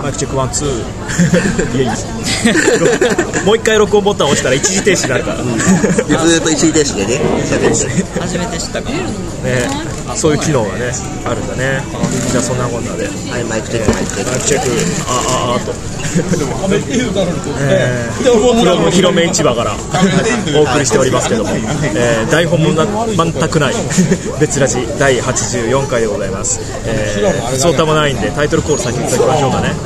イクチェックワンツーいやいいもう一回録音ボタンを押したら一時停止になるから、 ずっと一時停止でね初めて知ったかもね、 そういう機能がねあるんだね。じゃあそんなこんなで、 はい、マイクチェックマイクチェックマイクチェックと広め市場からお送りしておりますけども、台本も全くない別ラジ第84回でございます。ソータマ9でタイトルコール先にいただきましょうかね。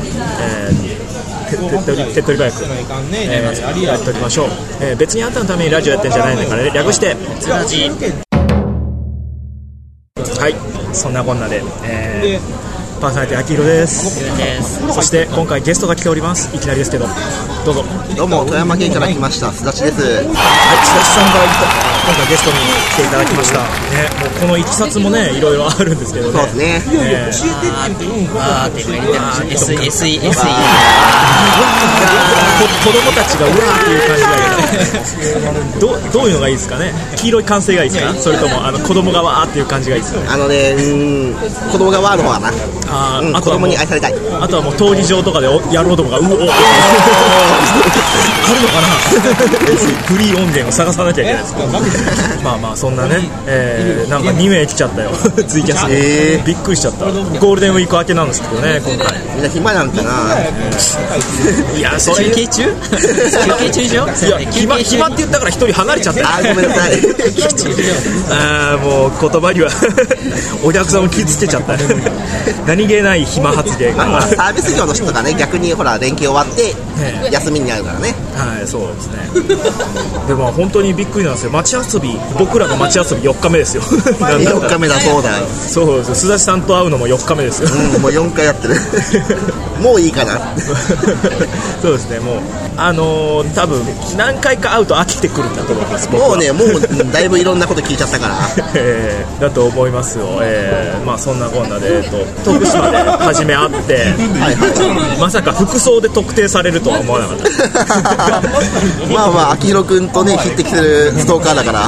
手っ取り早く、やっておきましょう。別にあんたのためにラジオやってんじゃないんだからね、略して別ラジ。はい、そんなこんなで、パーソナリティ秋広です。そして今回ゲストが来ております。いきなりですけどどうぞ。 どうも富山県から来ましたすだちです。 はい、すだちさんから今回ゲストに来ていただきました、もうこのいきさつもねいろいろあるんですけどね。 そうですね、 子供たちがうわーっていう感じがいいどういうのがいいですかね。黄色い歓声がいいですか、それとも子供がわーっていう感じがいいですかね。 子供がわーの方がな、 あとはもう子供に愛されたい。 あとはもう闘技場とかでやろうとかあるのかなフリー音源を探さなきゃいけないですまあそんなね、なんか2名来ちゃったよツイキャスに、びっくりしちゃった。ゴールデンウィーク明けなんですけどね今回。 みんな暇なんかな。 いやそれ休憩中でしょ。 いや暇って言ったから一人離れちゃったよ。 ごめんなさいもう言葉にはお客さんを気付けちゃった何気ない暇発言が、 サービス業の人とかね、逆にほら連休終わって休みになるからね。 はい、そうですねでも本当にびっくりなんですよ。街遊び、僕らの街遊び4日目ですよ 4日目だそうだ。 そうですよ、須田さんと会うのも4日目ですよ、 もう4回やってるもういいかなそうですね、もう多分何回か会うと飽きてくるんだと思います。 もうね、もうだいぶいろんなこと聞いちゃったからだと思いますよ。まあそんなこんなで、徳島で初め会ってまさか服装で特定されるとは思わなかったまあ秋広くんとね匹敵するストーカーだから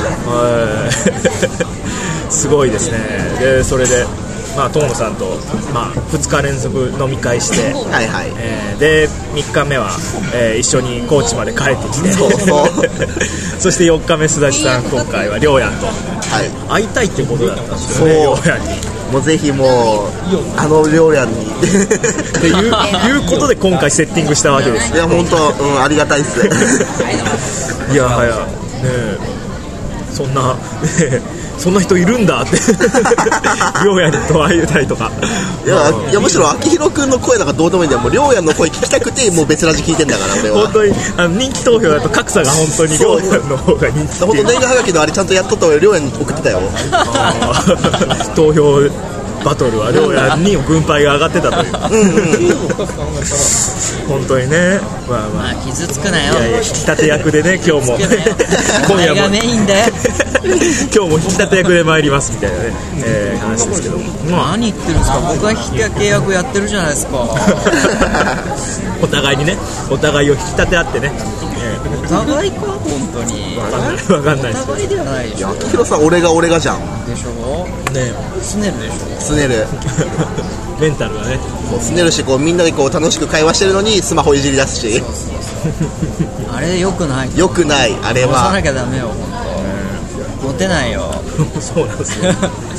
すごいですね。でそれで友野さんと、2日連続飲み会して、で3日目は、一緒に高知まで帰ってきてそして4日目須田さん今回は亮也と、会いたいっていうことだったんですよね。亮也にもうぜひもう亮也にっていうことで今回セッティングしたわけです。 いや本当、ありがたいっすいやはやねそんなそんな人いるんだって亮也と会いたいとかいやむしろ秋広くんの声なんかどうでもいいんだよ。もう亮也の声聞きたくてもう別ラジ聞いてんだから俺は。 本当に人気投票だと格差が本当に亮也の方が人気。 本当年賀はがきのあれちゃんとやっとった俺亮也に送ってたよ投票バトルは亮也に軍配が上がってたという本当にね、 傷つくなよ。 いや引き立て役でね今日も今夜もがメインだよ今日も引き立て役で参りますみたいなね、話ですけども、 何言ってるんですか。僕は引き立て役やってるじゃないですかお互いにね、お互いを引き立て合ってね、 お互いか本当に分かんないですお互いではないでしょ。 秋広さん俺がじゃんでしょね。 スネルでしょ。 スネルメンタルがねスネルしみんなで楽しく会話してるのにスマホいじり出すしあれ良くない。 良くない。あれは押さなきゃダメよ本当。モテないよそうなんですよ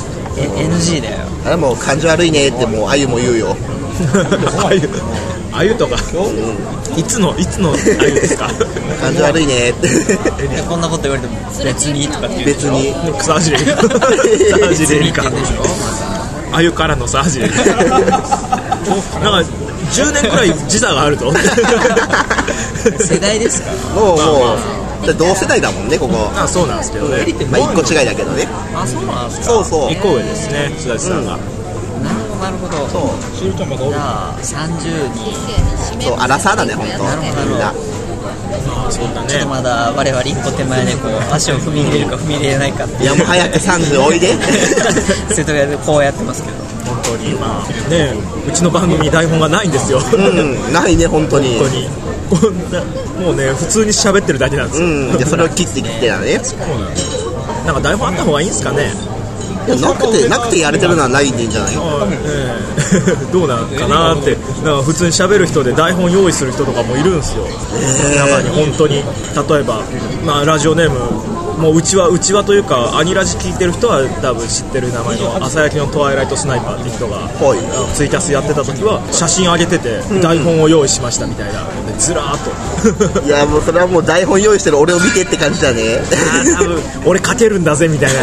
NG だよ。 あれもう感情悪いねってもうあゆも言うよあゆとか、いつのあゆですか感情悪いねってこんなこと言われても別にとかって言うでしょ。 別に草走れるかあゆからのさ走れるなんか10年くらい時差があると世代ですか。 もう同世代だもんねここ。 そうなんですけどね。 1個違いだけどね。 そうなんですか。 そう 1個上ですね須田さんが。 なるほど。 そうじゃあ30にそうアラサーだね本当。 なるほどみんなそうだね。 ちょっとまだ我々一歩手前で足を踏み入れるか踏み入れないかっていう。 いやもう早く30おいで瀬戸屋でこうやってますけど本当にねうちの番組に台本がないんですよないね本当にこんなもうね普通に喋ってるだけなんですよ。 でそれを切ってだね。 そうなんです。なんか台本あった方がいいんですかね。 なくてやれてるのはないんでいいんじゃない。 どうなんかなってだから普通に喋る人で台本用意する人とかもいるんですよ、中に本当に。例えば、まあ、ラジオネームもううちわというかアニラジ聞いてる人は多分知ってる名前の朝焼きのトワイライトスナイパーって人がツイキャスやってた時は写真上げてて台本を用意しましたみたいなずらーっといやもうそれはもう台本用意してる俺を見てって感じだね。 多分俺書けるんだぜみたいな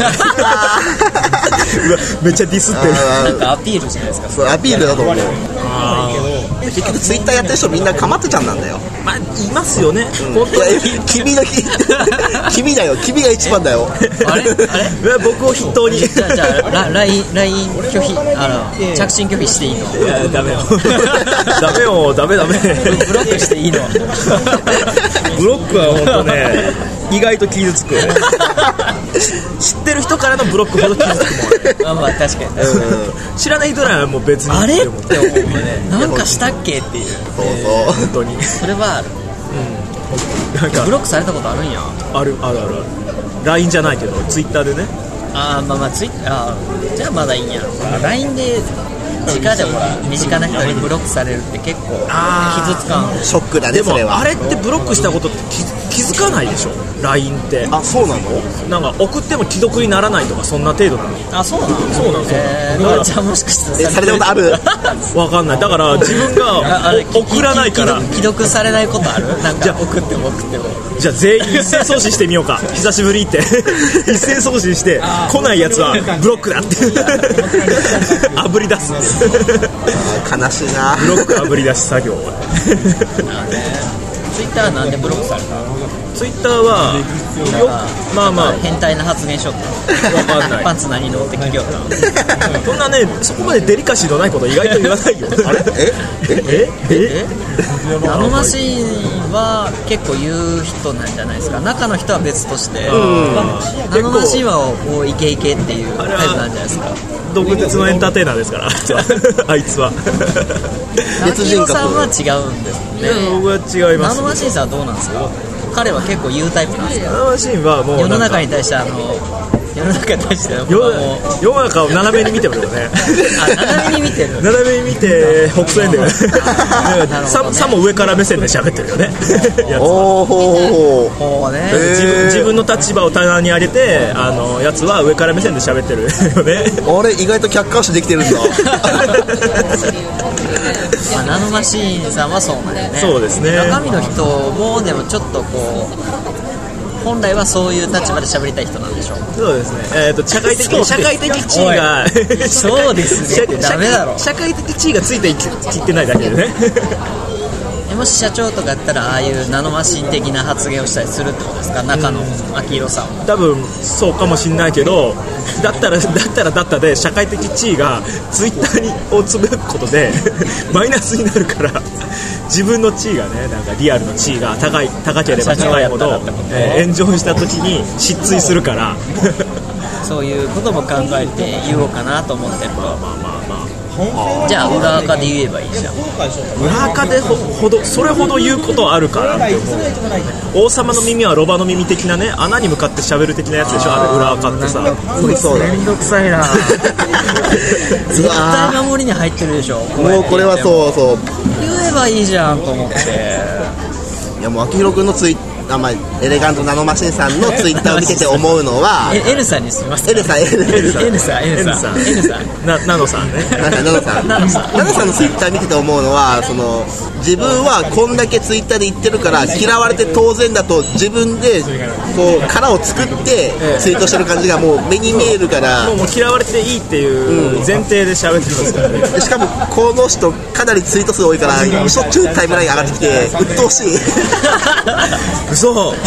めっちゃディスってる。 なんかアピールじゃないですか。 そうアピールだと思う。結局ツイッターやってる人みんなかまってちゃんなんだよ。 まあいますよね、本当に。 君だよ、君が一番だよ。 あれ僕を筆頭に。 じゃあ LINE 拒否、着信拒否していいの？ いやダメよダメブロックしていいの？ ブロックは本当ね意外と傷つく。知ってる人からのブロックほど傷つくもん。 まあ確かに、 知らない人ならもう別にあれって思うね。なんかしたっけっていう。 そう本当にそれはある。 なんかブロックされたことあるんや。 ある LINE じゃないけどツイッターでね。 まあツイッターじゃあまだいいんや。LINE で直でほら身近な人にブロックされるって結構傷つかん。 ショックだね。 でもそれはあれってブロックしたことって気づかないでしょ LINE って。 あ、そうなの？ なんか送っても既読にならないとかそんな程度なの。 あ、そうなの？ そうなの。 だからじゃあもしかしてされたことある？ わかんない。だから自分が送らないから既読されないことある？なんか送ってもじゃあ全員一斉送信してみようか。久しぶりって一斉送信して来ないやつはブロックだってあぶり出す。 悲しいな。 ブロックあぶり出し作業。 ツイッターはなんでブロックされたの？ ツイッターはまあ変態な発言しよったわかんない。 パンツ何のって聞きよったそんなねそこまでデリカシーのないこと意外と言わないよ。 あれ？ ナノマシンは結構言う人なんじゃないですか。中の人は別としてナノマシンはもうイケイケっていうタイプなんじゃないですか。 毒舌のエンターテイナーですからあいつは。 別人格。 さんは違うんですね。 僕は違います。 ナノマシンさんはどうなんですか？彼は結構言うタイプなんですか？ ナノマシンはもう世の中に対して世の中に対して世の中を斜めに見てるよね。 斜めに見てる。 斜めに見て北斎だよね。さも上から目線で喋ってるよね。自分の立場を棚に上げてやつは上から目線で喋ってるよね。 あれ意外と客観視できてるんだ。 ナノマシンさんはそうなんだよね。 そうですね。 中身の人もでもちょっとこう本来はそういう立場で喋りたい人なんでしょう。 そうですね。社会的地位がそうですね。ダメだろ。 社会的地位がついていってないだけでね。 もし社長とかやったらああいうナノマシン的な発言をしたりするってことですか？中の秋広さんは。 多分そうかもしれないけど、だったらで社会的地位がツイッターをつぶやくことでマイナスになるから、自分の地位がね、なんかリアルの地位が高ければ高いほど、炎上した時に失墜するからそういうことも考えて言おうかなと思ってると。じゃあ裏垢で言えばいいじゃん。 裏垢でそれほど言うことあるからって思う。王様の耳はロバの耳的なね、穴に向かって喋る的なやつでしょ、あれ裏垢ってさ。 そうだ。 めんどくさいな。絶対守りに入ってるでしょ。 もうこれはそう言えばいいじゃんと思って。 いやもう秋広君のエレガントナノマシンさんのツイッターを見てて思うのは N さんにすみません。 N さんナノさんね。 ナノさんのツイッター見てて思うのは、自分はこんだけツイッターで言ってるから嫌われて当然だと自分でこう殻を作ってツイートしてる感じがもう目に見えるから、 もう嫌われていいっていう前提で喋ってますからね。 でしかもこの人かなりツイート数多いからしょっちゅうタイムライン上がってきて鬱陶しい。 嘘。鬱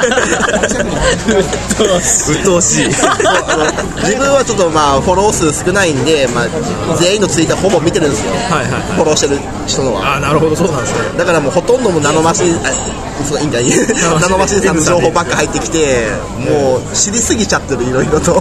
陶しい。 自分はちょっとフォロー数少ないんで、全員のツイッターほぼ見てるんですよ。フォローしてる人のは。 なるほど、そうなんですね。 だからもうほとんどもナノマシンナノマシンさんの情報ばっか入ってきて、もう知りすぎちゃってる、いろいろと。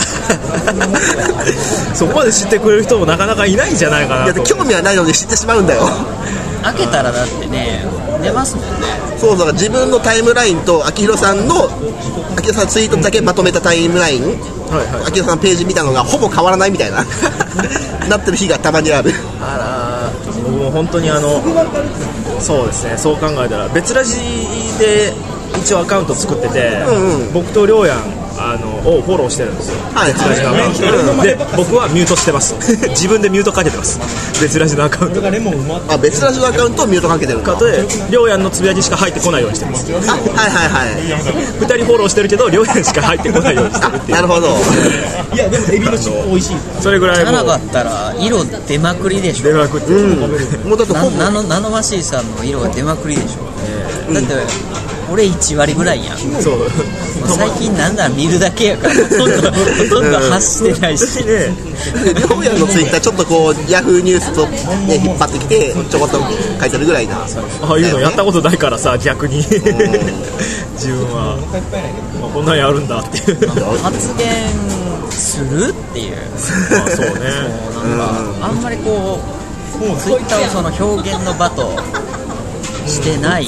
そこまで知ってくれる人もなかなかいないんじゃないかなと。 興味はないのに知ってしまうんだよ。 開けたらだってね、出ますもんね。 そうだから自分のタイムラインと秋広さんのツイートだけまとめたタイムライン、秋広さんのページ見たのがほぼ変わらないみたいななってる日がたまにある。 僕もう本当にそうですね、そう考えたら別ラジで一応アカウント作ってて、僕とりょうやんをフォローしてるんですよ、別ラジのアカウントで、僕はミュートしてます自分でミュートかけてます、別ラジのアカウント。 別ラジのアカウントをミュートかけてるんだ。 でりょうやんのつぶやきしか入ってこないようにしてます。 はいはいはい。 2人フォローしてるけどりょうやんしか入ってこないようにしてるっていう。 なるほど。 いやでもエビの尻尾美味しい。 それぐらいじゃなかったら色出まくりでしょ。 出まくって、 もうだってナノマシーさんの色が出まくりでしょ。だって俺1割ぐらいやん。 そう最近なんだ見るだけやからほとんど発してないしね。 りょうやんのツイッターちょっとこうヤフーニュースと、ね、引っ張ってきてちょこっと書いてるぐらいな。 ああいうのやったことないからさ、逆に自分は、こんなんやるんだっていう発言するっていう。 まあそうね。 なんかあんまりこうツイッターをその表現の場としてない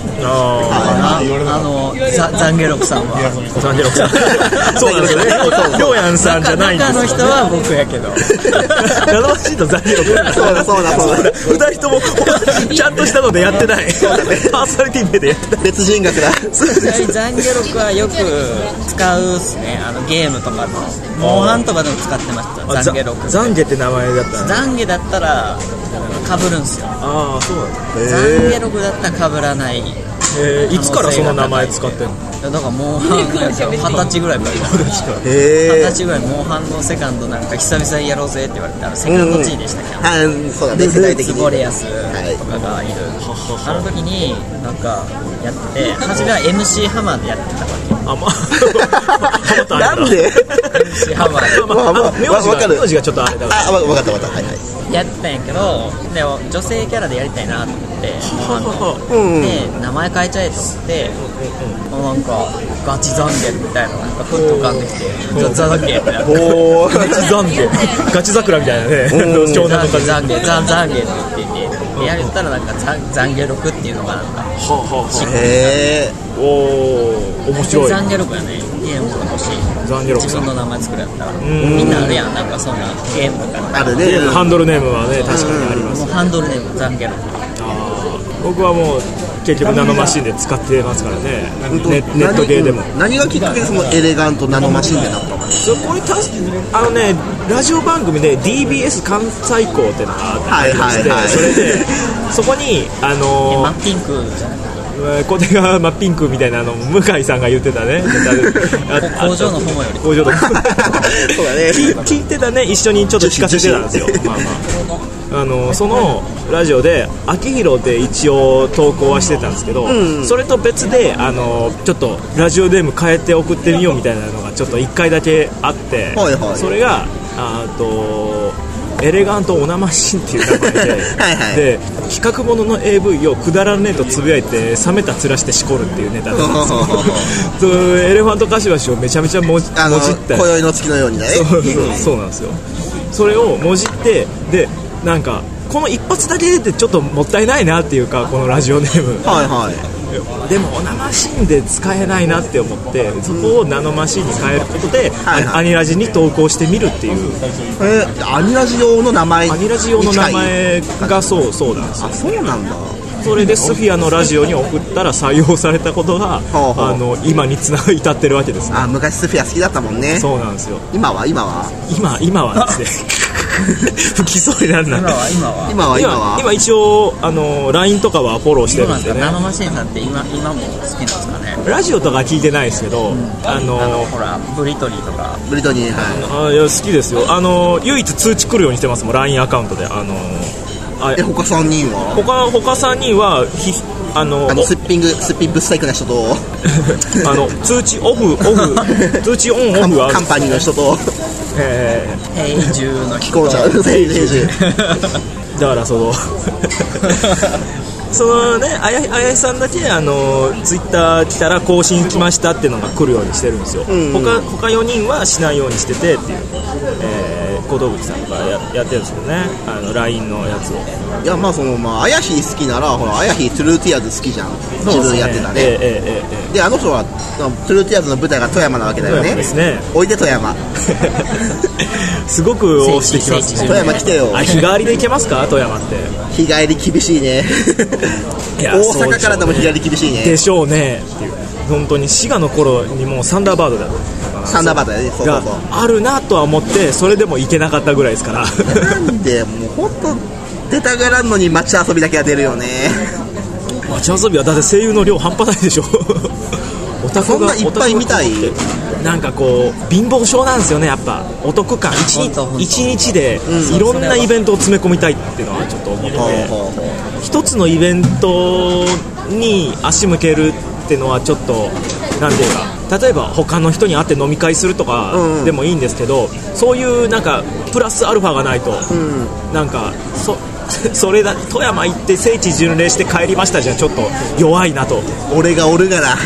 ザンゲロクさんはザンゲロクさんそうなんですよね。りょうやんさんじゃないんです。 中の人は僕やけどナノマシンとザンゲロクそうだ 2人ともちゃんとしたのでやってない、パーソナリティ名でやってない、 別人格だ。 ザンゲロクはよく使うっすね。ゲームとかのモンハンとかでも使ってました。ザンゲロク。 ザンゲって名前だった。 ザンゲだったらかぶるんすよ。 ああそうなんだ。 ザンゲロクだったらかぶらない。 いつからその名前使ってんの？ だからモンハン20歳ぐらいから20歳ぐらいモンハンのセカンドなんか久々にやろうぜって言われたらセカンド G でしたっけ？ そうだね、世代的にボレアスとかがいる、あの時になんかやって初めは MC ハマーでやってたわけ。 なんで MC ハマーで名字がちょっとあれだから。 分かったはいはい。 やってたんやけど、でも女性キャラでやりたいなと思ってで名前変えちゃえと思って、なんかガチザンゲみたいななんかふっと浮かんできてザンゲってなってガチザンゲガチ桜みたいなねザンゲって言ってやったらなんかザンゲ6っていうのがなんかへー面白い。 ザンゲ6やね。ゲームとか欲しい。 ザンゲ6 自分の名前作るやったらみんなあるやん、なんかそんなゲームとかあるね。 ハンドルネームはね確かにあります。 もうハンドルネームザンゲ6。 僕はもう結局ナノマシンで使ってますからね。ネットゲーでも。 何がきっかけでそのエレガントナノマシンでなったの？ これラジオ番組で DBS 関西校っていうのがあってそれでそこにマッピンクじゃないこれがマッピンクみたいな向井さんが言ってたね工場のホモより工場のそうだね聞いてたね。一緒にちょっと聞かせてたんですよ。そのラジオで秋広で一応投稿はしてたんですけど、それと別でちょっとラジオネーム変えて送ってみようみたいなのがちょっと1回だけあって、それがエレガントオナマシンっていう名前でで企画ものの AV をくだらねえとつぶやいて冷めた面してしこるっていうネタなんですよエレファントカシワシをめちゃめちゃもじって今宵の月のようにね。 そうなんですよ。それをもじってでなんかこの一発だけでちょっともったいないなっていうか、このラジオネームでもオナマシンで使えないなって思って、そこをナノマシンに変えることで、アニラジに投稿してみるっていう。 アニラジ用の名前。 アニラジ用の名前がそうなんですよ。 そうなんだ。 それでスフィアのラジオに送ったら採用されたことが今に至ってるわけですね。 昔スフィア好きだったもんね。 そうなんですよ。 今はですね吹きそうになるな。今一応LINE とかはフォローしてるんでね。 ナノマシンさんって今も好きなんですかね。 ラジオとか聞いてないですけど、 ほらブリトニーとか。 ブリトニー、 いや好きですよ。唯一通知来るようにしてますもん、 LINE アカウントで。 他3人は他3人はスッピンブスタイクな人と通知オフ通知オンオフはカンパニーの人と永住の既婚者永住だからそのね、あやしさんだけツイッター来たら更新来ましたっていうのが来るようにしてるんですよ。他4人はしないようにしててっていう、更小道具さんとかやってるんですよね、LINE のやつを。 いや、まあアヤヒ好きなら、ほらアヤヒトゥルーティアーズ好きじゃん、自分やってたね。であの人はトゥルーティアーズの舞台が富山なわけだよね。 富山ですね。 おいで富山すごく押してきますね。 富山来てよ。 日帰りで行けますか、富山って。 日帰り厳しいね大阪からでも日帰り厳しいね。 でしょうねっていう、本当に滋賀の頃にもうサンダーバードだったサンダーバードだね、そうがあるなとは思って、それでも行けなかったぐらいですからなんでもう本当出たがらんのに街遊びだけは出るよね。 街遊びはだって声優の量半端ないでしょオタクがそんないっぱい見たい。 なんかこう貧乏症なんですよね、やっぱお得感。一日でいろんなイベントを詰め込みたいっていうのはちょっと思ってて、一つのイベントに足向けるっていうのはちょっとなんていうか、例えば他の人に会って飲み会するとかでもいいんですけど、そういうなんかプラスアルファがないと、なんかそれだ、富山行って聖地巡礼して帰りましたじゃちょっと弱いなと。 俺がおるがな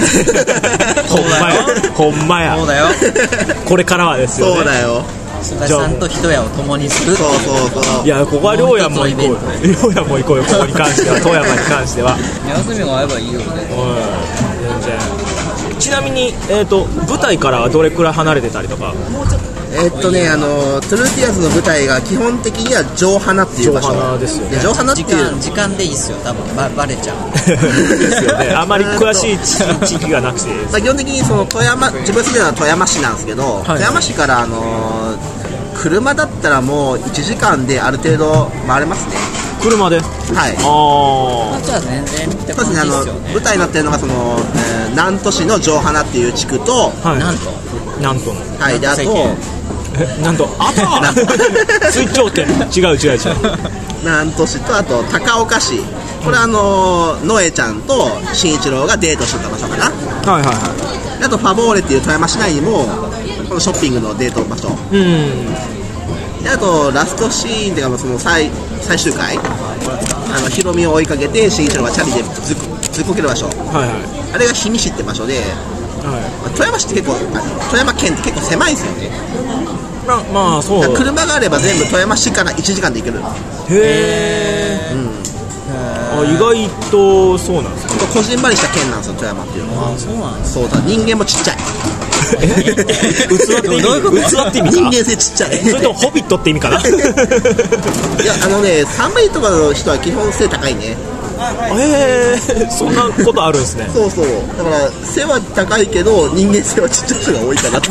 ほんまやそうだよこれからはですよね。 そうだよ、 菅さんと一夜を共にする。 そういや、ここは両屋も行こうよ、両屋も行こうよ、ここに関しては富山に関しては休みが合えばいいよね。 全然。ちなみに、舞台からはどれくらい離れてたりとか。 トゥルーティアーズの舞台が基本的には城花っていう場所。 城花ですよね。 城花っていう時間でいいっすよ、多分バレちゃうですよね。あまり詳しい地域がなくて基本的にその自分住んでるのは富山市なんですけど、富山市から車だったらもう1時間である程度回れますね。 車で。はい。 じゃあ全然って感じですよね。 舞台になってるのがその、南砺市の城花っていう地区と、 なんとはい、であとなんと水頂点違う南砺市とあと高岡市、これノエちゃんと慎一郎がデートしてた場所かな。あとファボーレっていう富山市内にもこのショッピングのデート場所、であとラストシーンっていうかその最終回、ヒロミを追いかけて慎一郎がチャリでずっこける場所、あれが氷見市って場所で、富山市って結構富山県って結構狭いんですよね。 まあそう。 車があれば全部富山市から1時間で行ける。 へえ。意外とそうなんですね。 こじんまりした県なんですよ、富山っていうのは。 そうなんです。 そうだ、人間もちっちゃい。 器って意味か。 人間性ちっちゃい。 それともホビットって意味かな。いや、寒いとかの人は基本背高いね。 そんなことあるんですね。 そうだから背は高いけど人間性はちっちゃい人が多いかなと。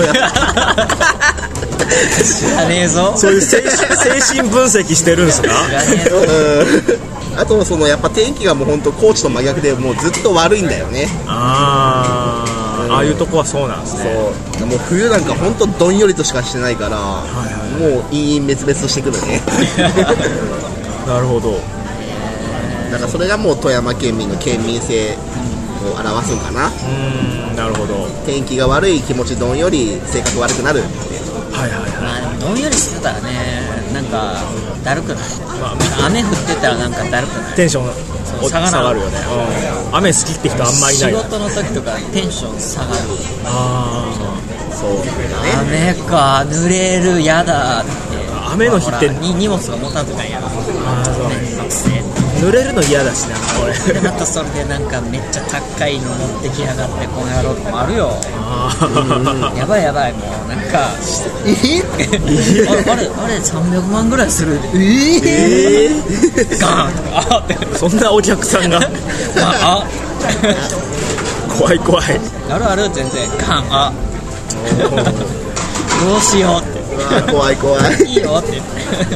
知らねえぞ。 そういう精神分析してるんですか。 知らねえぞ。 あとやっぱ天気がもう本当高知と真逆でもうずっと悪いんだよね。 ああいうとこはそうなんですね。 もう冬なんか本当どんよりとしかしてないから、もう陰滅々としてくるね。 なるほど。 だからそれがもう富山県民の県民性を表すんかな。 なるほど。 天気が悪い、気持ちどんより、性格悪くなるって。 どんよりしてたらね、なんかだるくない。雨降ってたらなんかだるくない。 テンション下がるよね。雨好きって人あんまりいない。 仕事の時とかテンション下がる。 そうだ雨ね。 か、濡れる、やだって。 雨の日って荷物が持たずないやろ。 濡れるの嫌だしな、これ。 でまたそれでなんかめっちゃ高いの持ってきやがってこの野郎とかもあるよ。やばいもうなんかあれ300万ぐらいする。ガーンとかってそんなお客さんが怖いある全然ガンどうしようって怖いいいよってでも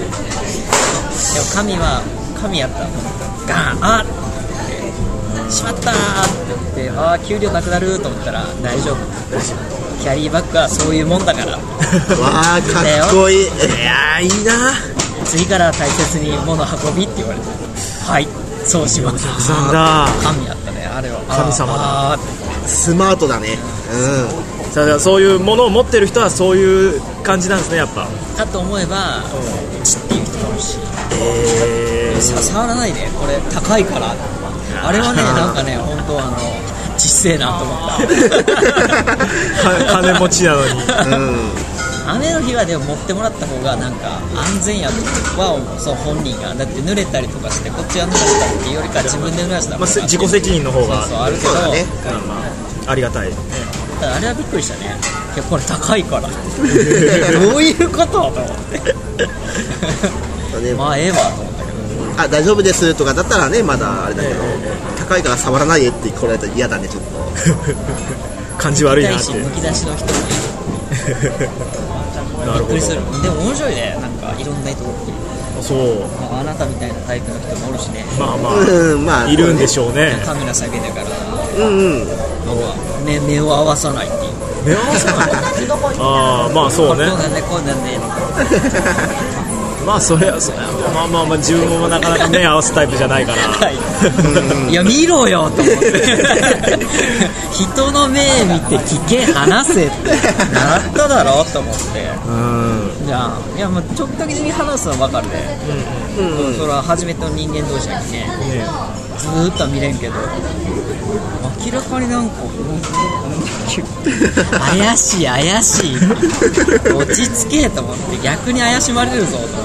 神やったらガーンってしまったーって言って給料なくなると思ったら大丈夫、キャリーバッグはそういうもんだから。 わーかっこいい。いやーいいな。 次から大切に物運びって言われて、はいそうします。 神やったね、あれは神様だ。 スマートだね。 そういうものを持ってる人はそういう感じなんですね、やっぱ。 かと思えばチっていう人もいるし、触らないで、これ高いから。あれはね、なんかね、本当ちっせえなと思った。 金持ちなのに。 雨の日はでも持ってもらった方がなんか安全やとはそう本人がだって濡れたりとかしてこっちは濡らしたっていうよりか自分で濡らした方が、 自己責任の方がそうあるけど、 ね、 ありがたい、 ただあれはびっくりしたね。いやこれ高いからどういうことと思ってまあええわと思ったけど、 大丈夫ですとかだったらねまだあれだけど、高いから触らないでってこられたら嫌だねちょっと感じ悪いなってむき出しの人もいるなるほど。 びっくりする。でも面白いね、なんかいろんな人が来てる。 そう、 あなたみたいなタイプの人もおるしね。 まあいるんでしょうね。 カメラ下げてから目を合わさないっていう。 目を合わさないああまあそうね、 こうなんでこうなんでまあそれはまあ自分もなかなか目合わすタイプじゃないから、 いや見ろよと思って人の目見て聞け話せって習っただろと思って、じゃあいやまあちょっとだけに話すのは分かるね、それは初めての人間同士やきね、ずーっとは見れんけど明らかになんか怪しい落ち着けと思って逆に怪しまれるぞと思って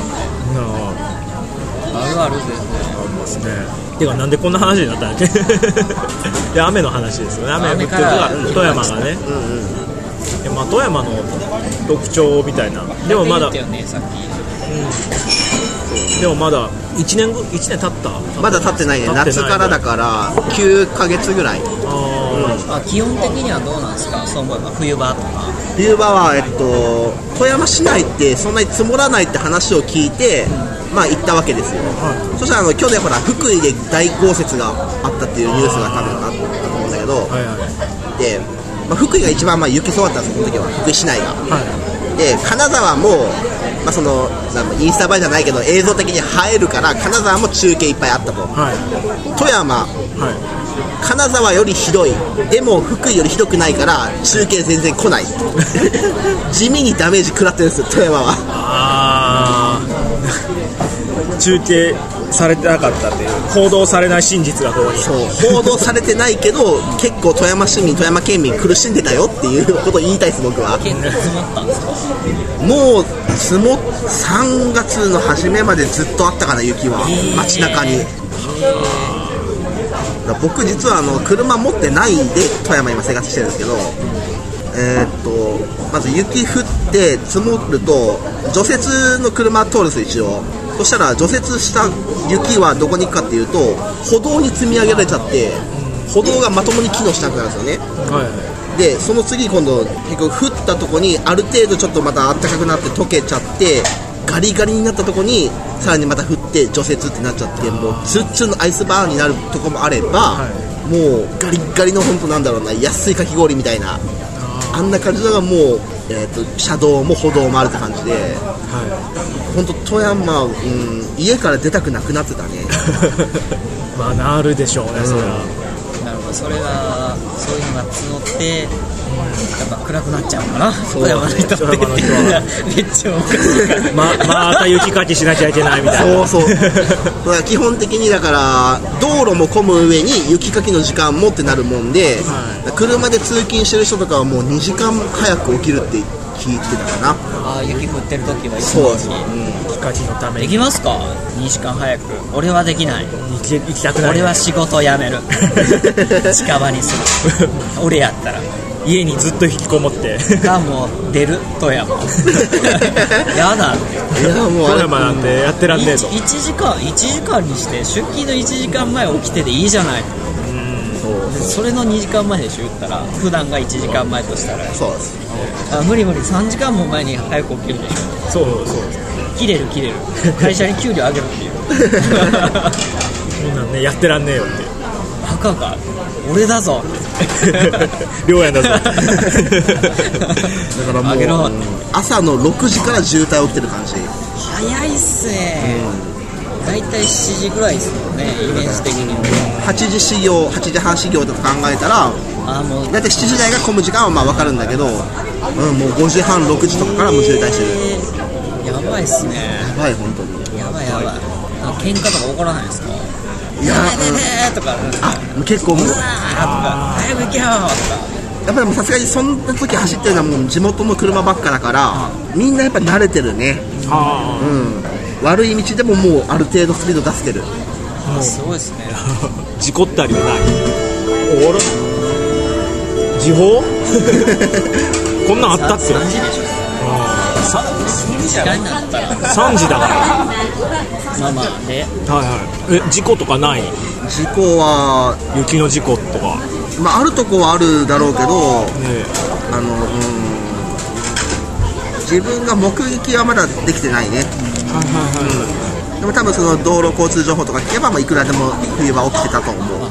あるあるですね。 てかなんでこんな話になったんだっけで雨の話ですよね。雨降ってるから富山がね、まあ富山の特徴みたいな。でもまだ言ったよねさっき、 でもまだ1年経ったまだ経ってないね。夏からだから9ヶ月ぐらい。 気温的にはどうなんですか、そう思えば冬場とか。 冬場は、富山市内ってそんなに積もらないって話を聞いて、まあ行ったわけですよ、そしたら去年ほら福井で大豪雪があったっていうニュースが多分あったと思うんだけど、で、福井が一番雪そうだったんですよ、その時は福井市内が、で金沢も、そのインスタ映えじゃないけど映像的に映えるから金沢も中継いっぱいあったと、富山、金沢よりひどい、でも福井よりひどくないから中継全然来ない地味にダメージ食らってるんですよ富山は。 中継されてなかったっていう報道されない真実がここに。 そう報道されてないけど結構富山市民富山県民苦しんでたよっていうことを言いたいです僕は。 結構積もったんですか。 もう3月の初めまでずっとあったかな雪は街中に。僕実は車持ってないんで富山今生活してるんですけど、まず雪降って積もると除雪の車通るんですよ一応。そしたら除雪した雪はどこに行くかっていうと歩道に積み上げられちゃって歩道がまともに機能しなくなるんですよね、でその次今度結構降ったとこにある程度ちょっとまた暖かくなって溶けちゃってガリガリになったとこにさらにまた降って除雪ってなっちゃってもうツルツルのアイスバーンになるとこもあれば、もうガリガリの本当なんだろうな安いかき氷みたいなあんな感じのがもう、車道も歩道もあるって感じで、本当富山、家から出たくなくなってたねまあなるでしょうね、それは。 なるほど、それがそういうのが募ってやっぱ暗くなっちゃうかな富山の人ってめっちゃおかしいからまた雪かきしなきゃいけないみたいな。 そうだから基本的にだから道路も混む上に雪かきの時間もってなるもんで、車で通勤してる人とかはもう2時間早く起きるって聞いてたかな。 雪降ってる時はいつも雪かきのためにできますか2時間早く。俺はできない。 行きたくない。 俺は仕事を辞める近場に住む俺やったら家にずっと引きこもってがもう出る富山やだもう富山なんてやってらんねえぞ。 1時間にして出勤の1時間前起きてていいじゃない。それの2時間前でしょ言ったら普段が1時間前としたら。 そうです。 無理3時間も前に早く起きるでしょ。 そう切れる会社に給料上げるっていうそんなんねやってらんねえよって。 バカか俺だぞ両親だぞだからもう朝の6時から渋滞起きてる感じ。 早いっすね、だいたい7時ぐらいですもんねイメージ的に。 8時半始業とか考えたらもうだいたい7時台が混む時間はまあ分かるんだけど、もう5時半6時とかからもう渋滞してる。 やばいっすね。 やばい本当にやばい喧嘩とか起こらないですか。 いやとか結構もうとか早く行けよとかやっぱりさすがにそんな時走ってるのはもう地元の車ばっかだから、みんなやっぱ慣れてるね。悪い道でももうある程度スピード出してる。 すごいですね。 事故ったりはない。おら時報こんなんあったっけ。 3時でしょ。時間になったら 3時だからまあまあで、 はいはい。事故とかない？ 事故は雪の事故とか、 まああるとこはあるだろうけど、自分が目撃はまだできてないね。でも多分その道路交通情報とか聞けば、いくらでも冬は起きてたと思う。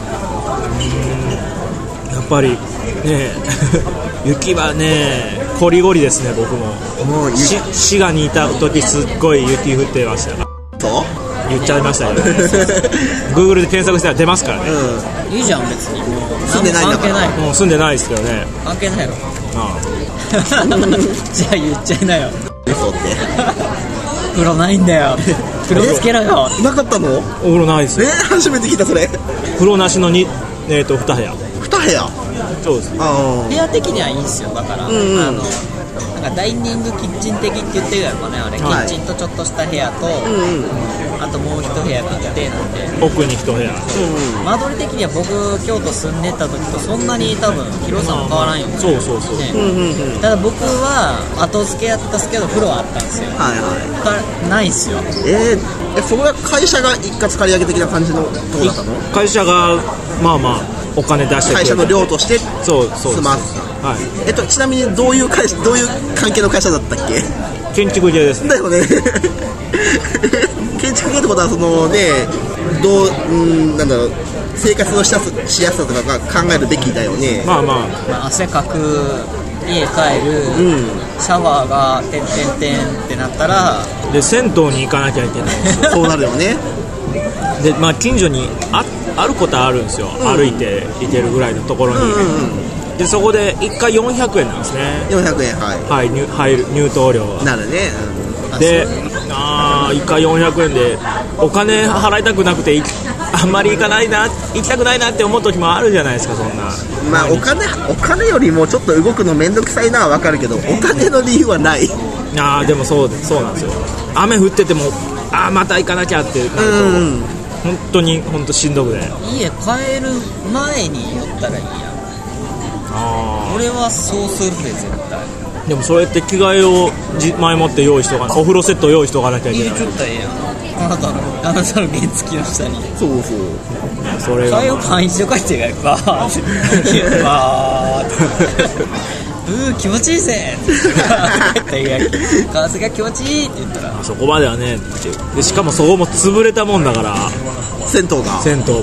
やっぱりね雪はねこりごりですね。僕も滋賀にいた時すっごい雪降ってました。 そう言っちゃいましたけどねGoogle で検索したら出ますからね。 いいじゃん別に。 住んでないんだから。 もう住んでないですけどね。 関係ないよ。じゃあ言っちゃいなよ。 嘘って風呂ないんだよ。風呂つけろよ。 なかったの？ お風呂ないですよ。 初めて聞いたそれ。 風呂なしの2部屋。 2部屋。 そうです。 部屋的にはいいんですよ。だから、なんかダイニングキッチン的って言ってるやろねあれ、キッチンとちょっとした部屋と、あともう一部屋があってなんで奥に1部屋。 間取り的には僕京都住んでた時とそんなに多分広さも変わらんよ。 そう、 ね。ただ僕は後付けやったんですけど風呂はあったんですよ。ないっすよ。 それは会社が一括借り上げ的な感じのとこだったの？ 会社がまあまあお金出してくれ会社の寮としてそう住まわせた。はい。ちなみにどういう関係の会社だったっけ？ 建築系です。 だよね建築系ってことはそのね、なんだろう、生活のしやすさとかが考えるべきだよね。 まあ汗かく、家帰る、シャワーがてんってなったらで銭湯に行かなきゃいけないそうなるよね。 で近所にあることはあるんですよ。歩いて行けるぐらいのところに、でそこで1回400円なんですね。 400円。 はい入湯料はなるね。 で1回400円でお金払いたくなくてあんまり行きたくないなって思う時もあるじゃないですか。そんなお金よりもちょっと動くのめんどくさいのは分かるけど、お金の理由はない。 でもそうなんですよ。雨降っててもまた行かなきゃってなると本当しんどくて、 家帰る前に寄ったらいいやん。俺はそうするで絶対。 でもそれって着替えを前もって用意しとかない、お風呂セット用意しとかなきゃいけない。 入れちゃったらええやん。あなたの原付の下に。 そうそれが替えを簡易で書いてるからバーって気持ちいいぜって風が気持ちいいって言ったらそこまではねってで、しかもそこも潰れたもんだから銭湯が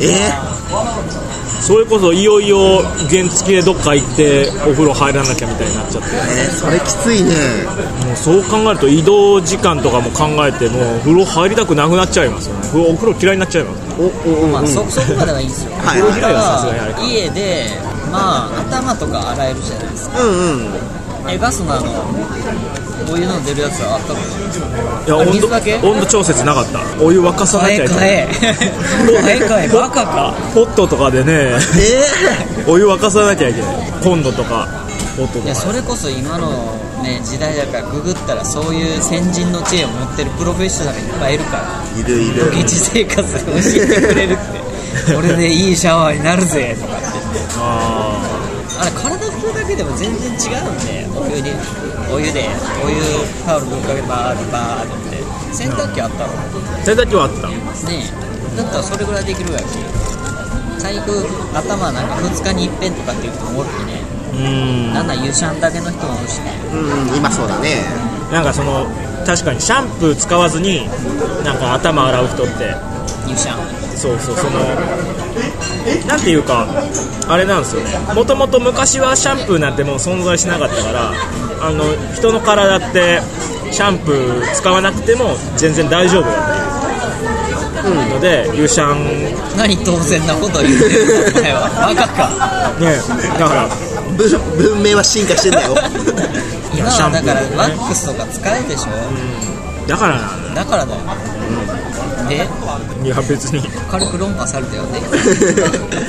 それこそいよいよ原付でどっか行ってお風呂入らなきゃみたいになっちゃって、 それきついね。 もうそう考えると移動時間とかも考えてもう風呂入りたくなくなっちゃいますよね。お風呂嫌いになっちゃいます。 そこまではいいんですよ。 風呂嫌いはさすがにあれか。 家で頭とか洗えるじゃないですか。ガスのお湯の出るやつはあったの？ いや温度調節なかった。お湯沸かさなきゃいけない。 買えバカか。 ポットとかでね、お湯沸かさなきゃいけない。コンロとかポットとか。 いやそれこそ今のね時代だからググったらそういう先人の知恵を持ってるプロフェッショナルいっぱいいるから。 いる。 現地生活で教えてくれるって。これでいいシャワーになるぜとかって言って。あれ体拭くだけでも全然違うんで、お湯タオルぶっかけてバーって洗濯機あったの？ 洗濯機はあったねえ、だったらそれぐらいできるわけ。最悪頭なんか2日に一遍とかっていう人もおるきね。なんだ湯シャンだけの人もおるしね。 今そうだね。 なんか確かにシャンプー使わずになんか頭洗う人って湯シャン。 そうなんていうかあれなんですよね。もともと昔はシャンプーなんてもう存在しなかったから人の体ってシャンプー使わなくても全然大丈夫だっていうので湯シャン。 何当然なこと言ってるのお前はバカかね。だから文明は進化してんだよ今はだからワックスとか使えるでしょ。 だからなんだ。 だからだよ。でいや別に軽く論破されたよね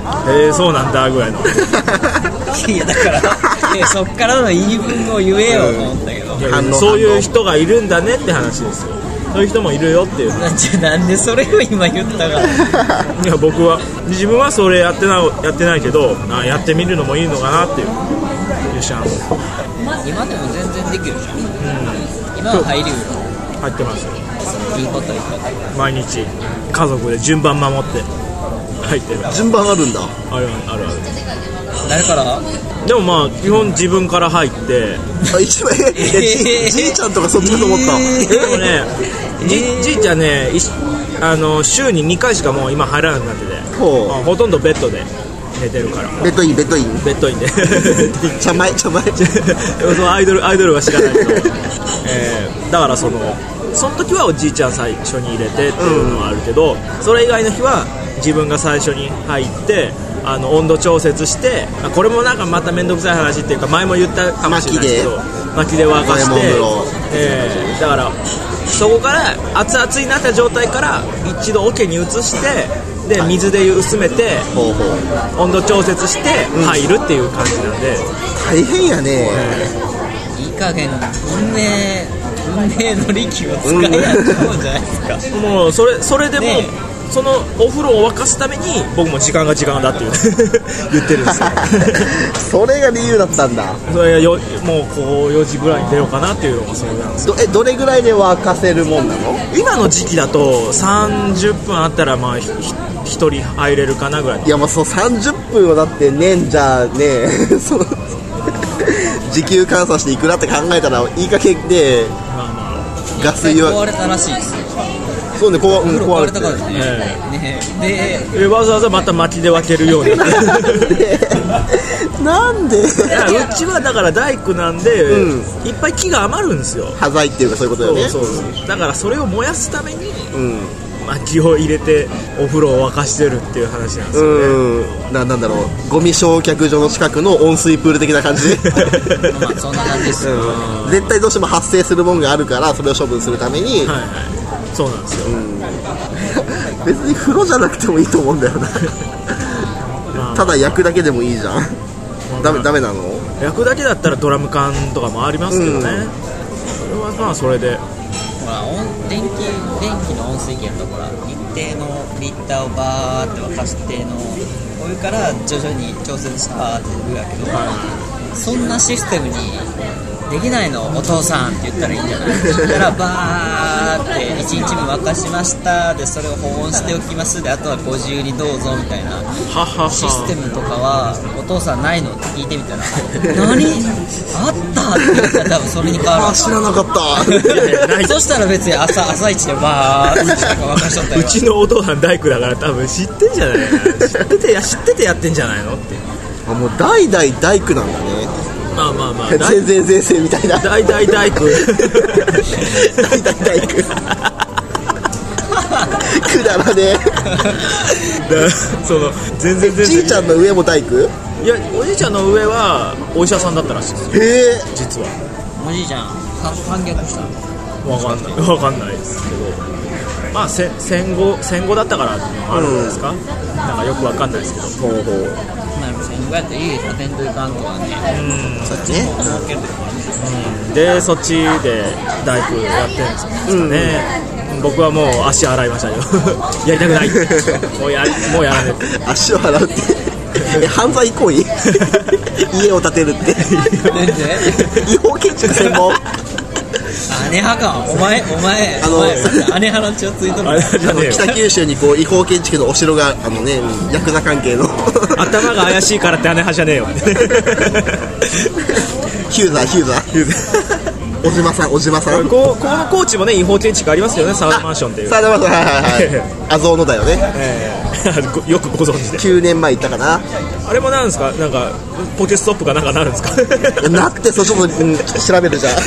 そうなんだぐらいのいやだからそっからの言い分を言えよと思ったけど、 そういう人がいるんだねって話ですよ。そういう人もいるよっていう。 なんでそれを今言ったかいや僕は自分はそれやってないけど、やってみるのもいいのかなっていう。よっしゃ今でも全然できるじゃん、今は入るよ。 入ってますよ。 いいこと毎日家族で順番守って入ってる。 順番あるんだ。 ある。 誰から？ でもまあ基本自分から入って一番じいちゃんとかそっちかと思った。 でもねじいちゃんね週に2回しかもう今入らなくなってて、ほとんどベッドで寝てるから。 ベッドインでちゃまいアイドルは知らないけど、だからその時はおじいちゃん最初に入れてっていうのはあるけど、それ以外の日は自分が最初に入って温度調節して、これもなんかまた面倒くさい話っていうか前も言ったかもしれないけど薪で沸かして、だからそこから熱々になった状態から一度桶に移してで水で薄めて温度調節して入るっていう感じなんで大変やね。 いい加減運命の力を使いやったもんじゃないですか。 もうそれでも、ね、そのお風呂を沸かすために僕も時間がだっていう言ってるんですよそれが理由だったんだ。 それもうこう4時ぐらいに出ようかなっていうのがそれなんですよ。 どれぐらいで沸かせるもんなの？ 今の時期だと30分あったらまあ1人入れるかなぐらい。 いやもうそう30分はだってねんじゃねその時給換算していくらって考えたらいい加減で、ガス湯は壊れたらしいですよ。 そうね、 壊れたからね。 でわざわざまた薪で分けるようになんで？ うちはだから大工なんで、いっぱい木が余るんですよ。 端材っていうかそういうことだよね。 そうだからそれを燃やすために、薪を入れてお風呂を沸かしてるっていう話なんですよね。 なんだろう、ゴミ焼却場の近くの温水プール的な感じでまあそんな感じですよ、 絶対どうしても発生するものがあるからそれを処分するために、 そうなんですよ、 別に風呂じゃなくてもいいと思うんだよなただ焼くだけでもいいじゃん。ダメなの？ 焼くだけだったらドラム缶とかもありますけどね、それはまあそれでほら電気の温水器やったら一定のリッターをバーって沸かしてのお湯から徐々に調節してバーって出るやけど、そんなシステムにできないのお父さんって言ったらいいんじゃない？だからバーって1日分沸かしましたでそれを保温しておきますであとはご自由にどうぞみたいなシステムとかはお父さんないのって聞いてみたら何あったって言ったら多分それに変わる。 知らなかったそしたら別に朝一でバーって沸かしとったよ。 うちのお父さん大工だから多分知ってんじゃないかな知っててやってんじゃないのって。 もう代々大工なんだね。 まあ全然前世みたいな大工大々大工くだらねその全然じいちゃんの上も大工？ いやおじいちゃんの上はお医者さんだったらしいですよ。 へえ。 実はおじいちゃん反逆したの？ わかんないですけど、まあ戦後だったからっていうのもあるんですか、なんかよくわかんないですけど。 戦後やって家建てんといかんとかね。 そっちね。 でそっちで大工やってるんですかね、僕はもう足洗いましたよやりたくないもうやらない足を洗うって犯罪行為家を建てるって違法建築専門姉派かお前姉派の血をついとる北九州にこう違法建築のお城がヤクザ関係の頭が怪しいからって姉派じゃねえよヒューザー小島さんこの高知もね違法建築ありますよね。サウダーマンションっていう。 サウダーマンションはいアゾーのだよね、 よくご存知で。 9年前行ったかな。 あれもなんですか、なんかポケストップかなんかなるんですかなってそれちょっと調べるじゃん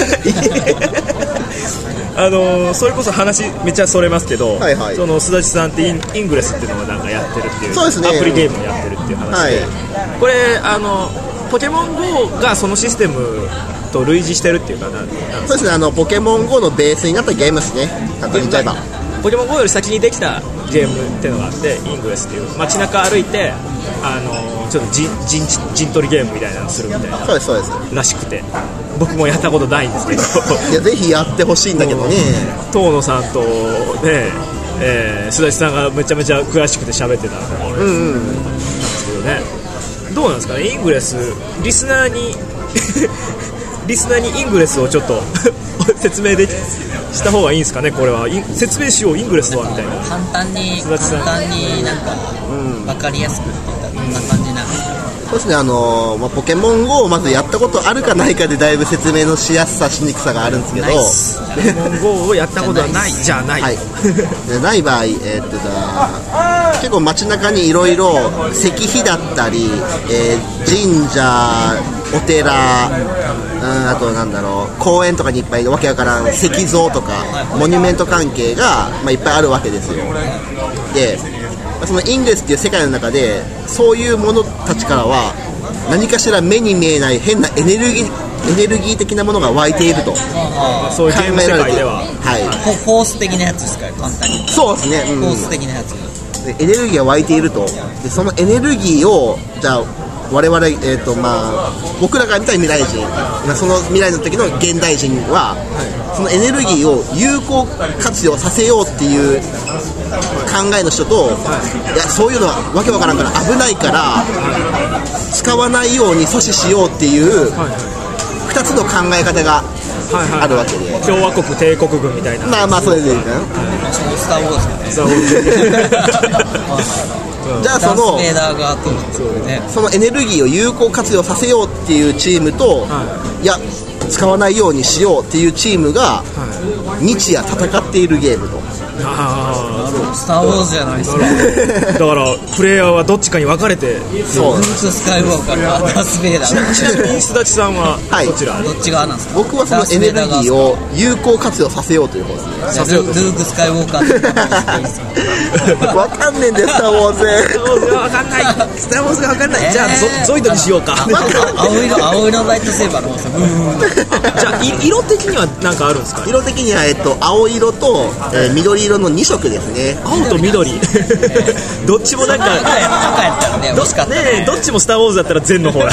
それこそ話めっちゃそれますけど、その須田さんってイングレスっていうのをなんかやってるっていう、 そうですね、 アプリゲームをやってるっていう話で、これポケモン GO がそのシステムと類似してるっていうかそうですね、ポケモン GO のベースになったゲームですね、簡単に言っちゃえば。 ポケモン GO より先にできたゲームっていうのがあって、イングレスっていう街中歩いてちょっと陣取りゲームみたいなのするみたいな、 そうですそうですらしくて、僕もやったことないんですけどいやぜひやってほしいんだけどね。 遠野さんとね、須田さんがめちゃめちゃ詳しくて喋ってたんですけどね、どうなんですかね、イングレスリスナーにイングレスをちょっと説明した方がいいんですかね。これは説明しよう、イングレスとはみたいな、 簡単になんか分かりやすくって言ったらどんな感じなんですか。 そうですね、ポケモン GO をまずやったことあるかないかでだいぶ説明のしやすさしにくさがあるんですけど、 ポケモン GO をやったことはないじゃない、 はい、ない場合、結構街中にいろいろ石碑だったり、神社、お寺、あとなんだろう、公園とかにいっぱいわけわからん石像とかモニュメント関係が、いっぱいあるわけですよ。でそのイングレスっていう世界の中でそういうものたちからは何かしら目に見えない変なエネルギー的なものが湧いているとそういうゲーム世界では、 はい、 フォース的なやつですか、簡単に。 そうですね、 フォース的なやつでエネルギーが湧いていると。でそのエネルギーをじゃあ我々、僕らが見たい未来人、その未来の時の現代人は、そのエネルギーを有効活用させようっていう考えの人と、いやそういうのはわけわからんから危ないから使わないように阻止しようっていう2つの考え方があるわけで、 共和国帝国軍みたいな、 それでいいかな。 そのスター・ウォーズよねじゃあそのエネルギーを有効活用させようっていうチームと、いや使わないようにしようっていうチームが日夜戦っているゲームと。 スター・ウォーズじゃないですか。 だからプレイヤーはどっちかに分かれて、 そうルーク・スカイウォーカーかダース・ベイダー。 ちなみに須田さんはどちら？ どっち側なんですか？ 僕はそのエネルギーを有効活用させようという方ですね。 ルーク・スカイウォーカーって分かんねえんだよ、スター・ウォーズ。 スター・ウォーズが分かんない。スター・ウォーズが分かんない。じゃあゾイドにしようか。 青色ライトセーバーの方さ。 じゃあ色的には何かあるんですか？ 色的には青色と緑色の2色ですね。 青と緑どっちもなんか赤やったらね欲しかったね。 どっちもスター・ウォーズだったら全の方だ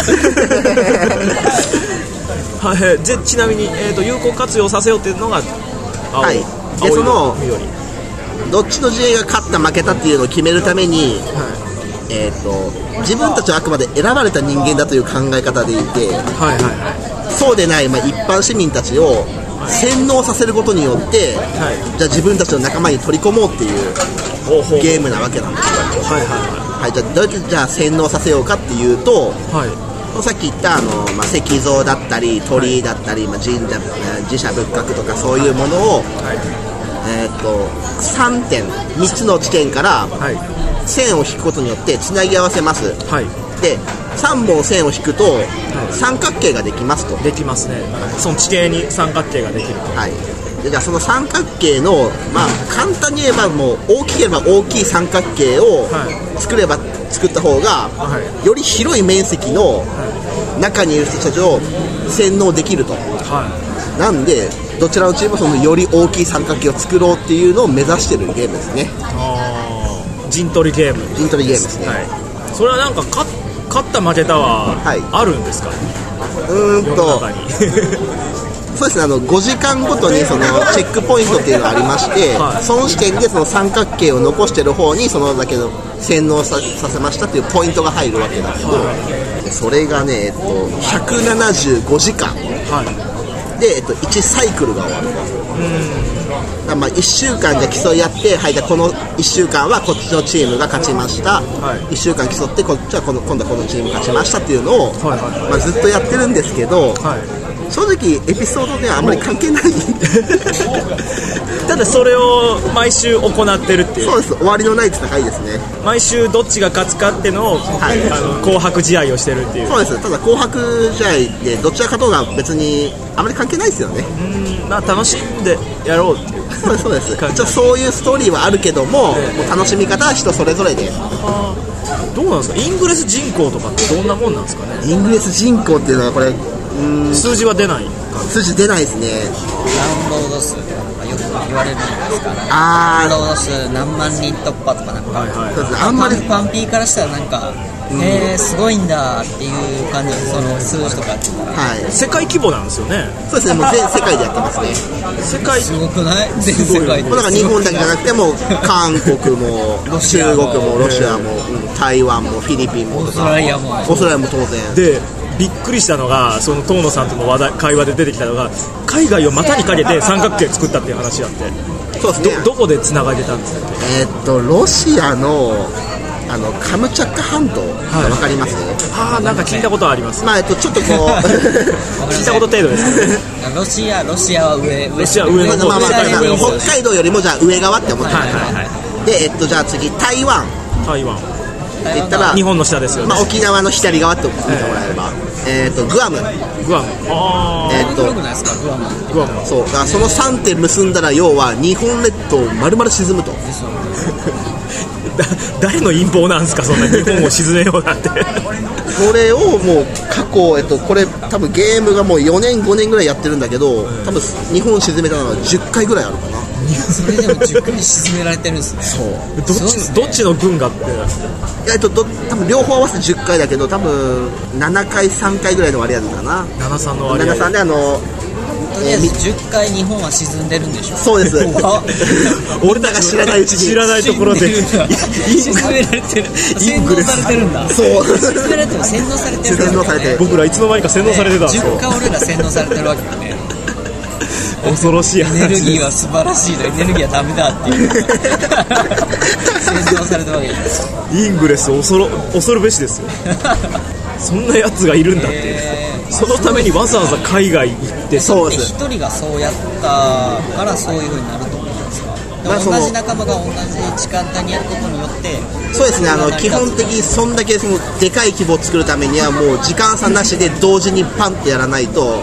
はい、ちなみに、有効活用させようっていうのが青、 はい、でそのどっちの陣営が勝った負けたっていうのを決めるために、自分たちはあくまで選ばれた人間だという考え方でいて、そうでない、一般市民たちを洗脳させることによって、じゃあ自分たちの仲間に取り込もうっていうゲームなわけなんですよ。じゃあどうやって洗脳させようかっていうと、さっき言った石像だったり鳥居だったり、神社、寺社仏閣とかそういうものを、3つの地点から線を引くことによってつなぎ合わせます。で3本線を引くと三角形ができますと。 できますね。その地形に三角形ができると。 でじゃあその三角形の、簡単に言えばもう大きければ大きい三角形を作った方が、より広い面積の中にいる人たちを洗脳できると。なんでどちらのチームもそのより大きい三角形を作ろうっていうのを目指しているゲームですね。 陣取りゲームですね。 それはなんか勝った負けたはあるんですか？ そうですね、5時間ごとにそのチェックポイントっていうのがありまして、その時点でその三角形を残してる方にそのだけの洗脳させましたっていうポイントが入るわけだけど、それがね、175時間、で、1サイクルが終わると。1週間で競い合って、じゃあこの1週間はこっちのチームが勝ちました、1週間競ってこっちは今度はこのチーム勝ちましたっていうのを、ずっとやってるんですけど、正直エピソードではあんまり関係ないただそれを毎週行ってるっていう。 そうです、終わりのない戦いですね。 毎週どっちが勝つかっていうのを、紅白試合をしてるっていう。 そうです。ただ紅白試合でどっちが勝とうが別にあまり関係ないですよね。 楽しんでやろうっていう。 そうです一応そういうストーリーはあるけども、楽しみ方は人それぞれで。 どうなんですか、イングレス人口とかってどんなもんなんですかね。 イングレス人口っていうのはこれ数字は出ない。 数字出ないですね。 ンロード数とかよく言われるじゃないですか。 あー、 ダウンロード数何万人突破とかなんか、 あんまりパンピーからしたらなんか、すごいんだっていう感じで、その数字とかって言ったら、 世界規模なんですよね。 そうですね、もう全世界でやってますね。 世界すごくない？全世界で。 だから日本だけじゃなくても韓国も中国もロシアも台湾もフィリピンもとか、 オーストラリアも当然で、びっくりしたのが、その遠野さんとの会話で出てきたのが、海外を股にかけて三角形作ったっていう話があって、 そうですね。 どこでつながれたんですか？ ロシアのカムチャッカ半島、わかります？ なんか聞いたことあります。 まあちょっとこう聞いたこと程度ですね。 ロシアは上ロシア上の方、 北海道よりもじゃあ上側って思ってます。でじゃあ次台湾って言ったら日本の下ですよね。 沖縄の左側って思ってもらえれば、グアム。 グアム。 そうだからその3点結んだら要は日本列島丸々沈むと。 誰の陰謀なんですか、そんな日本を沈めようなんて。 これをもう過去、これ多分ゲームがもう4年5年ぐらいやってるんだけど、多分日本沈めたのは10回ぐらいあるかな。 それでも10回沈められてるんですね。 そうどっちの軍がって多分両方合わせて10回だけど、多分7回3回ぐらいの割合かな。 7-3の割合 7-3でとりあえず10回日本は沈んでるんでしょ。 そうです。俺らが知らないうちに知らないところで沈められてる。洗脳されてるんだ。 そう沈められてる。洗脳されてる。 洗脳されてる。 僕らいつの間にか洗脳されてたんですよ。 10回俺ら洗脳されてるわけよね。 恐ろしい話。 エネルギーは素晴らしいの、エネルギーはダメだっていう洗脳されたわけです。 イングレス恐るべしですよ。そんなやつがいるんだっていう、そのためにわざわざ海外行って。 そうです。一人がそうやったからそういう風になると思うんですか。同じ仲間が同じ時間帯にやることによって。 そうですね、基本的にそんだけそのでかい規模を作るためにはもう時間差なしで同時にパンってやらないと、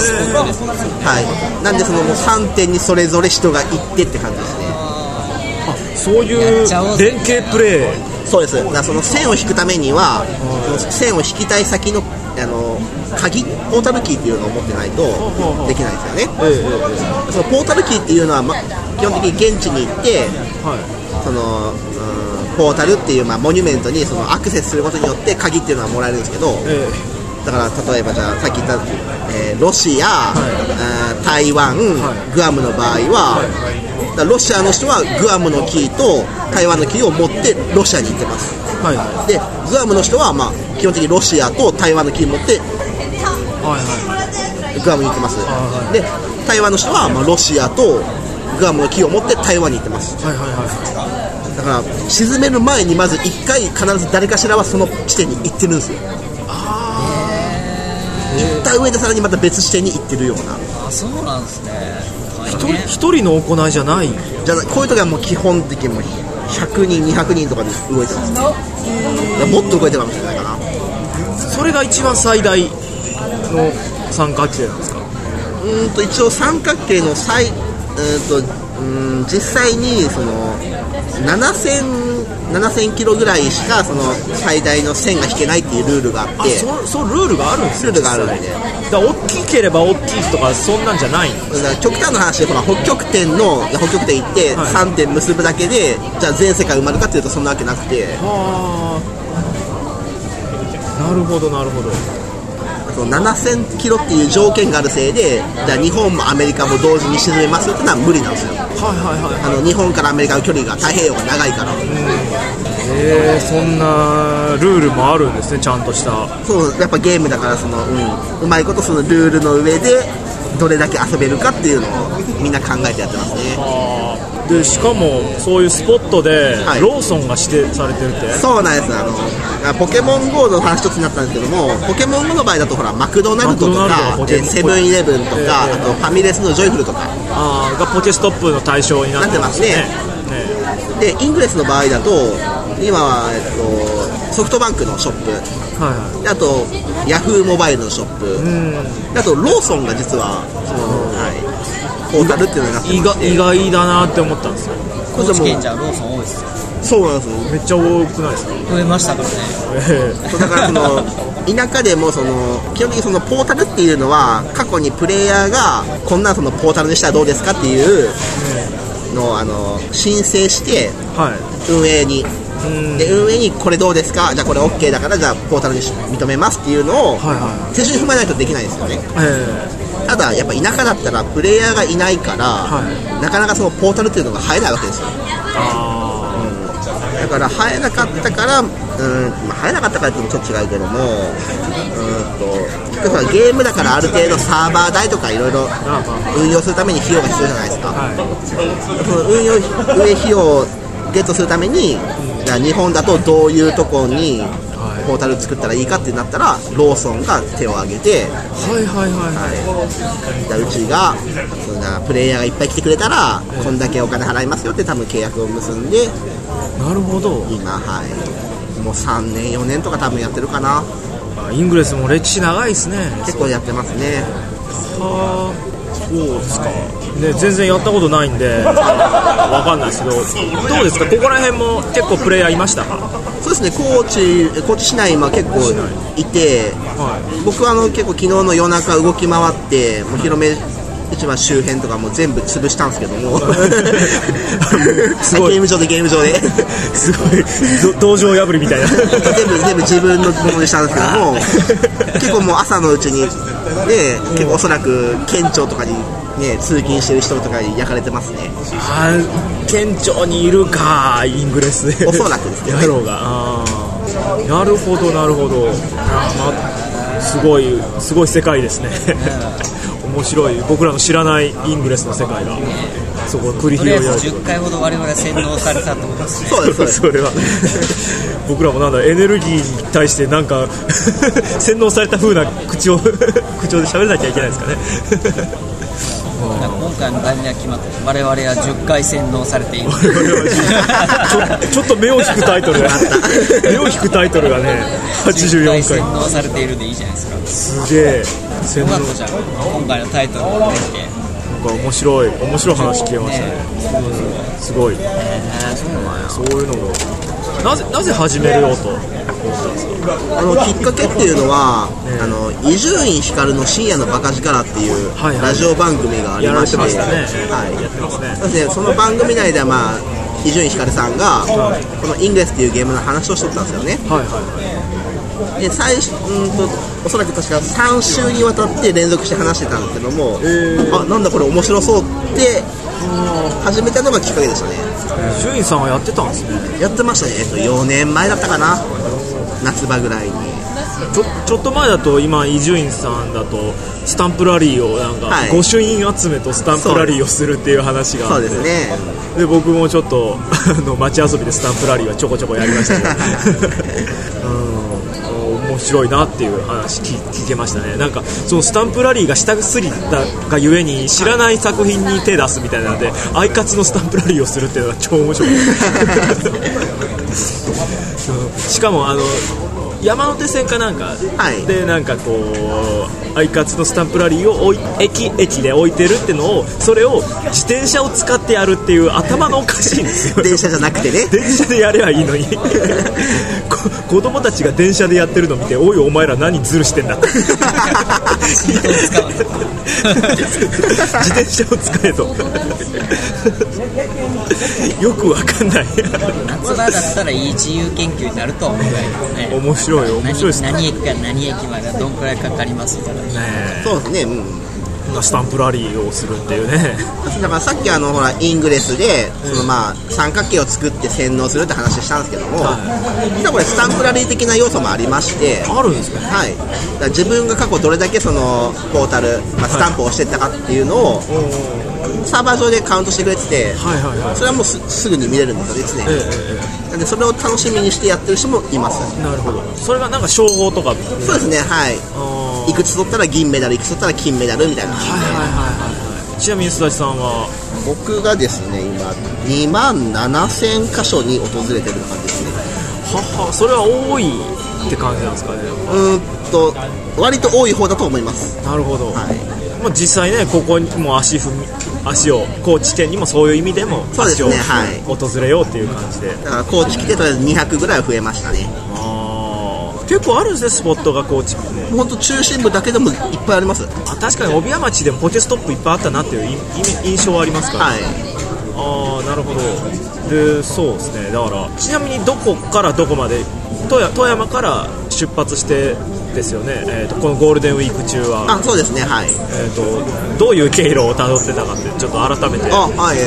なんでそのもう3点にそれぞれ人が行ってって感じですね。 そういう連携プレー。 そうです。だからその線を引くためには、線を引きたい先の鍵、ポータルキーっていうのを持ってないとできないですよね。そのポータルキーっていうのは、基本的に現地に行って、そのポータルっていうモニュメントにそのアクセスすることによって鍵っていうのはもらえるんですけど、だから例えばじゃあさっき言った、ロシア、台湾、グアムの場合は、ロシアの人はグアムのキーと台湾のキーを持ってロシアに行ってます。でグアムの人は基本的にロシアと台湾のキーを持ってグアムに行ってます。で台湾の人はロシアとグアムのキーを持って台湾に行ってます。だから沈める前にまず1回必ず誰かしらはその地点に行ってるんですよ。行った上でさらにまた別地点に行ってるような。 そうなんですね。 一人の行いじゃない。 じゃあこういう時はもう基本的にも100人200人とかで動いてますね。もっと動いてるかもしれないかな。 それが一番最大の三角形なんですか？ 一応三角形の実際にその7000キロぐらいしかその最大の線が引けないっていうルールがあって。 そうルールがあるんですよ。 ルールがあるんで、 だから大きければ大きいとかそんなんじゃないんです。 だから極端な話で北極点行って3点結ぶだけで、じゃあ全世界埋まるかっていうとそんなわけなくて。 なるほどなるほど。 7000キロっていう条件があるせいで、じゃあ日本もアメリカも同時に沈めますっていうのは無理なんですよ。日本からアメリカの距離が太平洋が長いから。 そんなルールもあるんですね、ちゃんとした。 そうやっぱゲームだからうまいことそのルールの上でどれだけ遊べるかっていうのをみんな考えてやってますね。 でしかもそういうスポットでローソンが指定されてるって、 そうなんです。ポケモン GO の話一つになったんですけども、ポケモン GO の場合だとほらマクドナルドとかセブンイレブンとか、あとファミレスのジョイフルとかがポケストップの対象になってますね。 でイングレスの場合だと今は、ソフトバンクのショップ、あとヤフーモバイルのショップ、あとローソンが実はポータルっていうのがなってまして、 意外だなって思ったんですよ。 高知県じゃローソン多いですよ。 そうなんですよ。 めっちゃ多くないですか？ 増えましたからね。 そうだから田舎でも基本的にポータルっていうのは過去にプレイヤーがこんなポータルにしたらどうですかっていうのを申請して運営に、で運営にこれどうですか、じゃあこれ OK だからじゃあポータルに認めますっていうのを手順に踏まないとできないんですよね。ただやっぱ田舎だったらプレイヤーがいないから、なかなかポータルっていうのが入れないわけですよ。だから生えなかったから、生えなかったからっていうのもちょっと違うけども、ゲームだからある程度サーバー代とかいろいろ運用するために費用が必要じゃないですか。その運営費用をゲットするために、じゃあ日本だとどういうところにポータル作ったらいいかってなったらローソンが手を挙げて、うちがそんなプレイヤーがいっぱい来てくれたらこんだけお金払いますよって多分契約を結んで、 なるほど。 今もう3年4年とか多分やってるかな。 イングレスも歴史長いですね。 結構やってますね。 そうですか、ね、全然やったことないんでわかんないですけど、どうですか、ここら辺も結構プレイヤーいましたか？ そうですね、高知市内も結構いて、僕は結構昨日の夜中動き回ってもう広め市場周辺とかも全部潰したんですけどもすごいゲーム上ですごい道場破りみたいな全部自分のものにしたんですけども結構もう朝のうちにで結構おそらく県庁とかにね通勤してる人とかに焼かれてますね。 県庁にいるか、イングレスおそらくですね。 やろうが。なるほどなるほど。すごい世界ですね面白い。僕らの知らないイングレスの世界がそこ繰り広げられてる。 10回ほど我々洗脳されたと思いますね。 そうですそれは僕らもエネルギーに対してなんか洗脳された風な口調で喋らなきゃいけないですかね今回の題名は決まって、我々は10回洗脳されているちょっと目を引くタイトルがね84回洗脳されているでいいじゃないですか。 すげえ洗脳じゃん。今回のタイトルを見て面白い話聞けましたね。すごい、そういうのもなぜ始めようと思ったんですか？ きっかけっていうのは伊集院光の深夜のバカ力っていうラジオ番組がありまして、その番組内では伊集院光さんがこのイングレスっていうゲームの話をしてたんですよね。でおそらく確か3週にわたって連続して話してたんですけども、なんだこれ面白そうって始めたのがきっかけでしたね。 伊集院さんはやってたんですね。 やってましたね。4年前だったかな、夏場ぐらいに。 ちょっと前だと今伊集院さんだとスタンプラリーを御朱印集めとスタンプラリーをするっていう話があって、 そうですね。 で僕もちょっと街遊びでスタンプラリーはちょこちょこやりましたけど面白いなっていう話聞けましたね。なんかそのスタンプラリーが下すりだがゆえに知らない作品に手出すみたいなので、アイカツのスタンプラリーをするっていうのが超面白いしかも山手線かなんかでなんかこうアイカツのスタンプラリーを駅で置いてるってのを、それを自転車を使ってやるっていう頭のおかしいんですよ。 電車じゃなくてね、 電車でやればいいのに子供たちが電車でやってるの見て、おいお前ら何ズルしてんだって自転車を使えとよくわかんない夏場だったらいい自由研究になると思うぐらいですね。 面白いですね。 何駅から何駅までどんくらいかかりますとかね。 そうですね、 スタンプラリーをするっていうね。 だからさっきほらイングレスで三角形を作って洗脳するって話したんですけども、実はこれスタンプラリー的な要素もありまして、 あるんですか？ はい。だから自分が過去どれだけそのポータル、スタンプを押してったかっていうのをサーバー上でカウントしてくれてて、それはもうすぐに見れるんですよね、なんでそれを楽しみにしてやってる人もいます。 なるほど。それがなんか称号とか。 そうですね、はい。いくつ取ったら銀メダル、いくつ取ったら金メダルみたいな。 ちなみに須田さんは？ 僕がですね今27000箇所に訪れてる感じですね。 それは多いって感じなんですかね。 割と多い方だと思います。 なるほど。 まあ、実際ねここにも足を高知県にもそういう意味でも足を、訪れようっていう感じで、 だから高知来てとりあえず200ぐらい増えましたね。 結構あるんですねスポットが高知ってね。 ほんと中心部だけでもいっぱいあります。 確かに帯屋町でもポケストップいっぱいあったなっていう印象はありますから、はい、なるほど。でそうですね、だからちなみにどこからどこまで富山から出発してですよね、このゴールデンウィーク中は。 そうですね、はい。 どういう経路をたどってたかってちょっと改めて。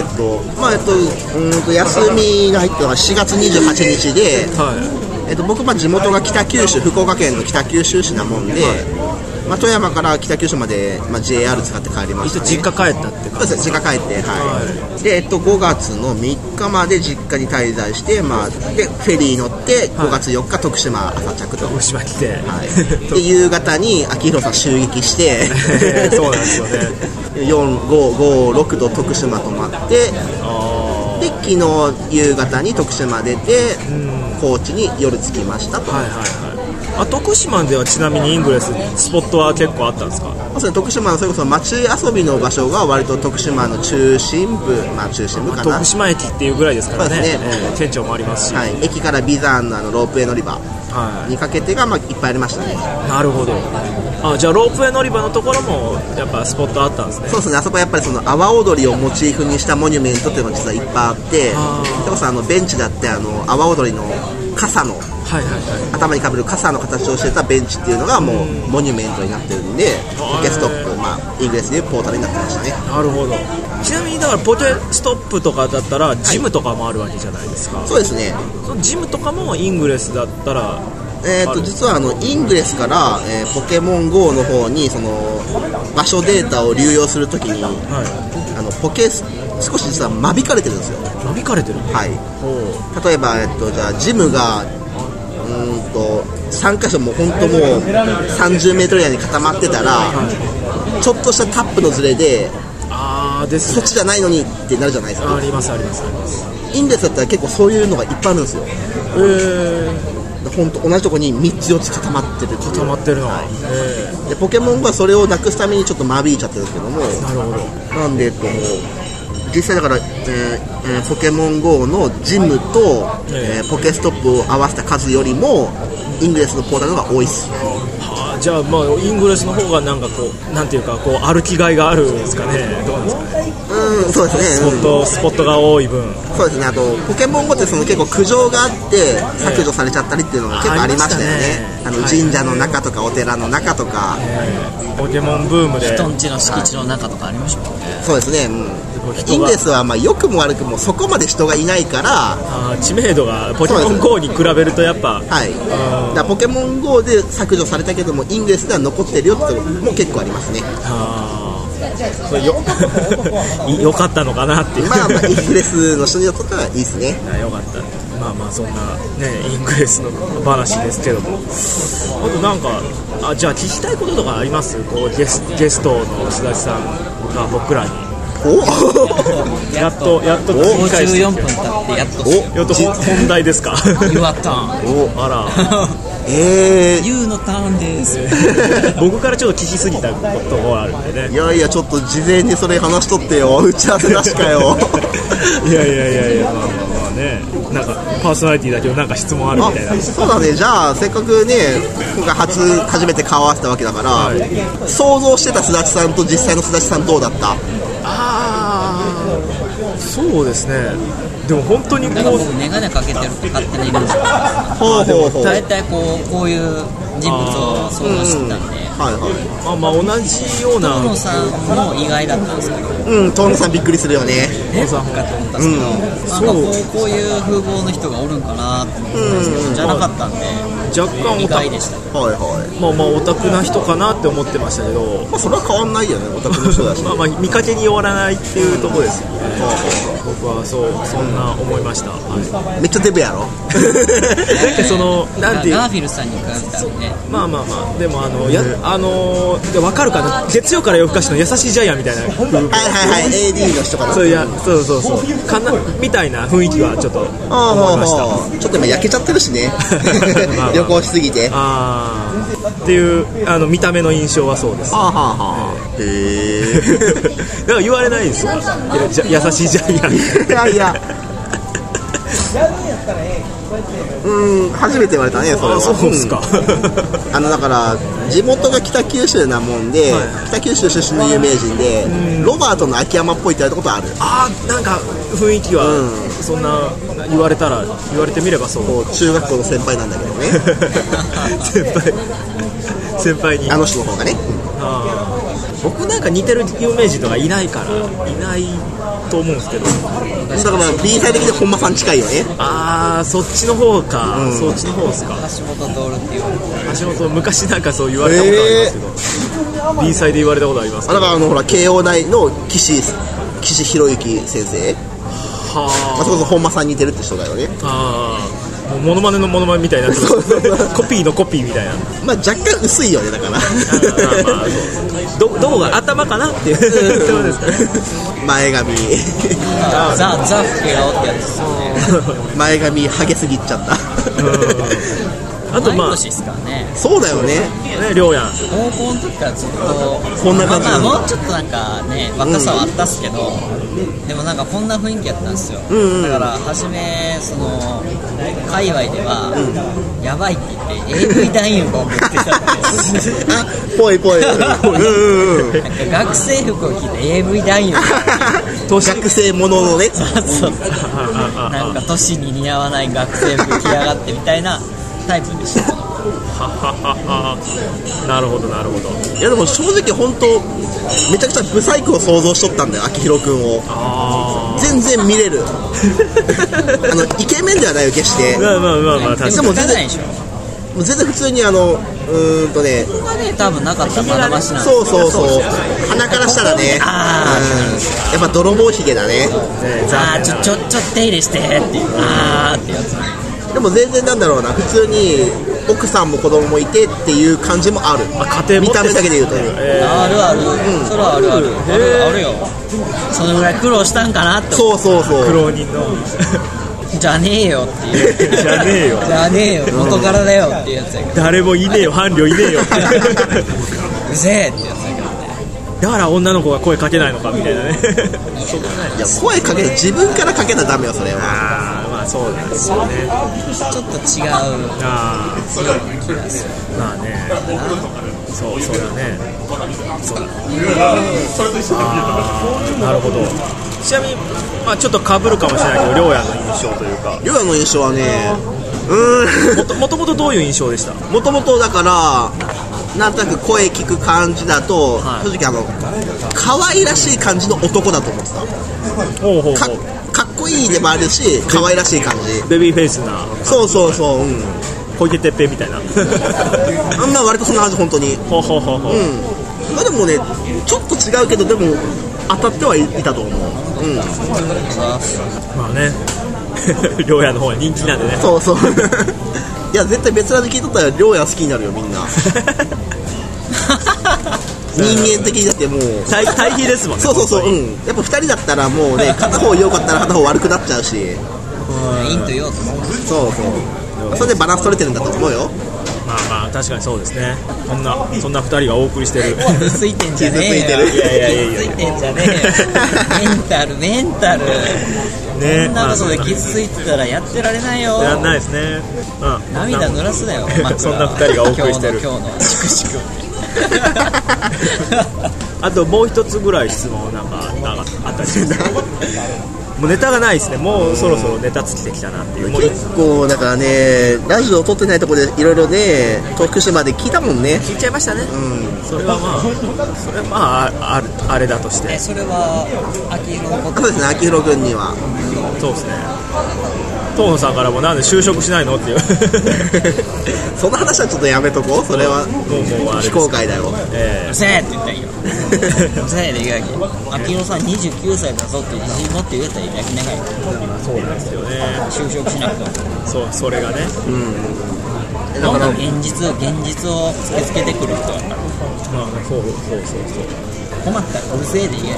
休みが入ったのは4月28日で、僕地元が北九州、福岡県の北九州市なもんで、富山から北九州まで、JR 使って帰りましたね。 実家帰ったって感じですか？ 実家帰って、で、5月の3日まで実家に滞在して、でフェリー乗って5月4日徳島朝着と。 徳島来て、 で夕方に秋広さん襲撃してそうなんですよね。 4、5、5、6と徳島泊まって、で昨日夕方に徳島出て、高知に夜着きましたと。 徳島ではちなみにイングレススポットは結構あったんですか？ 徳島のそれこそ町遊びの場所が割と徳島の中心部かな。 徳島駅っていうぐらいですからね。県庁もありますし、 駅から眉山のロープウェイ乗り場にかけてがいっぱいありましたね。なるほど。 じゃあロープウェイ乗り場のところもやっぱスポットあったんですね。 そうですね、あそこはやっぱりその阿波踊りをモチーフにしたモニュメントっていうのが実はいっぱいあって、それこそベンチだって阿波踊りの傘の、頭にかぶる傘の形をしてたベンチっていうのがもうモニュメントになってるんで、ポケストップ、イングレスでいうポータルになってましたね。 なるほど。ちなみにだからポケストップとかだったらジムとかもあるわけじゃないですか。 そうですね。 そのジムとかもイングレスだったら実はイングレスから、ポケモン GO の方にその場所データを流用するときに、少し実は間引かれてるんですよ。 間引かれてる？ はい。例えば、じゃあジムが3箇所も本当もう30メートル以内に固まってたら、ちょっとしたタップのズレで、そっちじゃないのにってなるじゃないですか。 あります。 イングレスだったら結構そういうのがいっぱいあるんですよ。本当同じところに3つ4つ固まってるの、 でポケモンはそれをなくすためにちょっと間引いちゃってるんですけども、なんで実際だから、ポケモン GO のジムと、ポケストップを合わせた数よりもイングレスのポータルの方が多いです。 じゃあイングレスの方がなんていうか歩きがいがあるんですかね。どうですかね。 そうですね。 スポットが多い分。 そうですね。あとポケモン GO って結構苦情があって削除されちゃったりっていうのが結構ありましたよね。神社の中とかお寺の中とか、 ポケモンブームで人んちの敷地の中とかありましたもんね。 そうですね。イングレスは良くも悪くもそこまで人がいないから、 知名度がポケモン GO に比べるとやっぱ、 だからポケモン GO で削除されたけどもイングレスでは残ってるよってことも結構ありますね。 それよかったのかなっていう。 イングレスの人にとってはいいですね。 よかった。そんなねイングレスの話ですけども、あとなんかじゃあ聞きたいこととかあります？ゲストの須田さんが僕らにやっと 54分経ってやっと本題ですか？ You are turn。 あら。 You のターンです。 僕からちょっと聞きすぎたことがあるんでね。 いやちょっと事前にそれ話しとってよ。打ち合わせなしかよ。 いやね、なんかパーソナリティだけどなんか質問あるみたいな。 そうだね。じゃあせっかくね今回初めて顔合わせたわけだから、想像してたすだちさんと実際のすだちさんどうだった？ そうですね。でも本当に僕メガネかけてるって勝手なイメージ。大体こういう人物を想像してたんで。 同じような。 遠野さんも意外だったんですけど。 遠野さんびっくりするよね。 かと思ったんですけど、こういう風貌の人がおるんかなって思ったんですけど、じゃなかったんで。 若干意外でした。 オタクな人かなって思ってましたけど、 それは変わんないよね。オタクの人だし。 見かけによらないっていうところですよね。僕はそんな思いました。 めっちゃデブやろ。 なんていうガーフィルさんに比べたらね。 でもわかるかな。月曜から夜更かしの優しいジャイアンみたいな。 AD の人かな。 そうかなみたいな雰囲気はちょっと思いました。 ちょっと今焼けちゃってるしね。旅行しすぎて。 っていう見た目の印象はそうです。 はあはあはあ、へえだから言われないですよ、優しいジャイアン。 いや初めて言われたね、それは。 そうですか。 だから地元が北九州なもんで、北九州出身の有名人で、ロバートの秋山っぽいって言われたことある。 なんか雰囲気は、そんな言われてみればそう。 中学校の先輩なんだけどね先輩にあの人の方がね。 僕なんか似てる有名人とかいないと思うんですけど、だから B サイ的に本間さん近いよね。 そっちの方か、そっちの方ですか。 橋本徹って言われて、 橋本、昔なんかそう言われたことありますけど、B サイで言われたことありますけど、 だからほら慶応大の岸博之先生、そこそ本間さんに似てるって人だよね。 もうモノマネのモノマネみたいなコピーのコピーみたいな。 若干薄いよね、だからどこが頭かなっていう前髪ザ・フケラオってやつですよね。 前髪ハゲすぎちゃったあと同い年ですからね。 そうだよね、 りょうやん高校の時からずっとこんな感じ、 もうちょっとなんかね若さはあったっすけど、でもなんかこんな雰囲気やったんですよ。だから初めその界隈では、やばいって言って AV 男優が送ってたんですぽいなんか学生服を着て AV 男優学生もののねなんか年に似合わない学生服着やがってみたいなタイプでしたなるほど。いやでも正直本当めちゃくちゃブサイクを想像しとったんだよ、秋広くんを。全然見れるイケメンではないよ決して。 まあ確かに。 でも全然普通に多分なかったらまだましなんそう鼻からしたらね、やっぱ泥棒ひげだね。 ちょっと手入れしてっていうってやつ。 でも全然なんだろうな、普通に奥さんも子供もいてっていう感じもある。 家庭見た目だけで言うと、 ある、それはあるよ。そのぐらい苦労したんかなって。 そう苦労人のじゃねえよっていうじゃねえよ元からだよっていうやつやけど、 誰もいねえよ、伴侶いねえようぜえってやつやけどね。 だから女の子が声かけないのかみたいなね。 いや声かけて自分からかけたらダメよ、それは。 まあそうなんですよね。 ちょっと違う気がする。 まあね、そうだね。なるほど。ちなみに、ちょっと被るかもしれないけど、りょうやの印象というか。 りょうやの印象はね、 もともとどういう印象でした？ もともとだからなんとなく声聞く感じだと、正直可愛らしい感じの男だと思ってた。かっこいいでもあるし、可愛らしい感じ、 ベビーフェイスな。 そう、 小池徹平みたいな割とそんな感じ、本当に。でもね、ちょっと違うけど、でも当たってはいたと思う。 まあねりょうやの方が人気なんでね。 そういや絶対別ラジ聞いとったらりょうや好きになるよ、みんな人間的にだってもう対比ですもんね。 そう、やっぱ2人だったらもうね、片方良かったら片方悪くなっちゃうし、 陰と陽と。 それでバランス取れてるんだと思うよ。 まあ確かにそうですね。そんな2人がお送りしてる。 傷ついてんじゃねえよ。 いや傷ついてんじゃねえよ。メンタルね。こんなことで傷ついてたらやってられないよ。 やんないですね。 涙濡らすなよ。 そんな2人がお送りしてる。 今日のしくしくあともう一つぐらい質問なんかあったりする。もうネタがないですね。もうそろそろネタ尽きてきたなっていう。 結構だからね、ラジオ撮ってないところでいろいろね、徳島で聞いたもんね。 聞いちゃいましたね。それはあれだとして。 それは秋広のこと。 そうですね、秋広君には。 そうですね。東野さんからもなんで就職しないのっていうその話はちょっとやめとこう。それはもう非公開だよ。 うせえって言ったらいいよ。うせえでいいわけ。秋広さん29歳だぞって自信持って言えたらいいだけね。 そうなんですよね。 就職しなくても。 それがね。 どんどん現実を突きつけてくる人だから。 そう困ったらうるせえでいいや。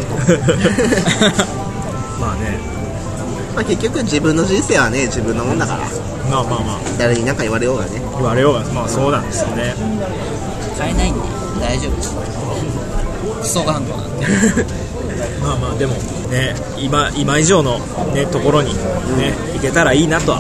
まあね。 結局自分の人生はね、自分のもんだから。 まあ誰に何か言われようがね。 言われようが、まあそうなんですよね。 買えないんで大丈夫です。クソ頑固なんでまあまあでもね、今以上のねところにね、行けたらいいなとは。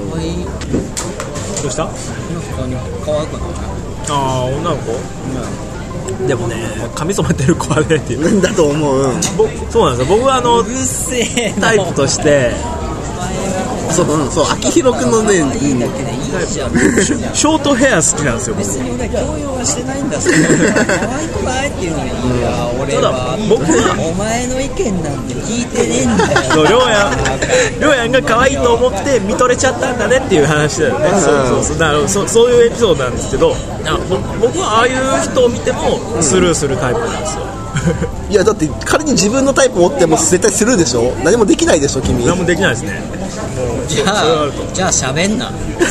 どうした？ 可愛くない？ ああ、女の子？でもね、髪染めてる子はねっていう。 なんだと思う。 そうなんですよ。僕はうるせえなタイプとして。 そう、秋広くんのね、 いいだけでいいじゃん。 ショートヘア好きなんですよ。 別に俺強要はしてないんだけど、可愛くないっていうのに、いや俺は僕はお前の意見なんて聞いてねえんだよ。 そう、りょうやんが可愛いと思って見とれちゃったんだねっていう話だよね。そういうエピソードなんですけど、僕はああいう人を見てもスルーするタイプなんですよ。 いやだって仮に自分のタイプを持っても絶対するでしょ。何もできないでしょ君。 何もできないですね。 じゃあ喋んな。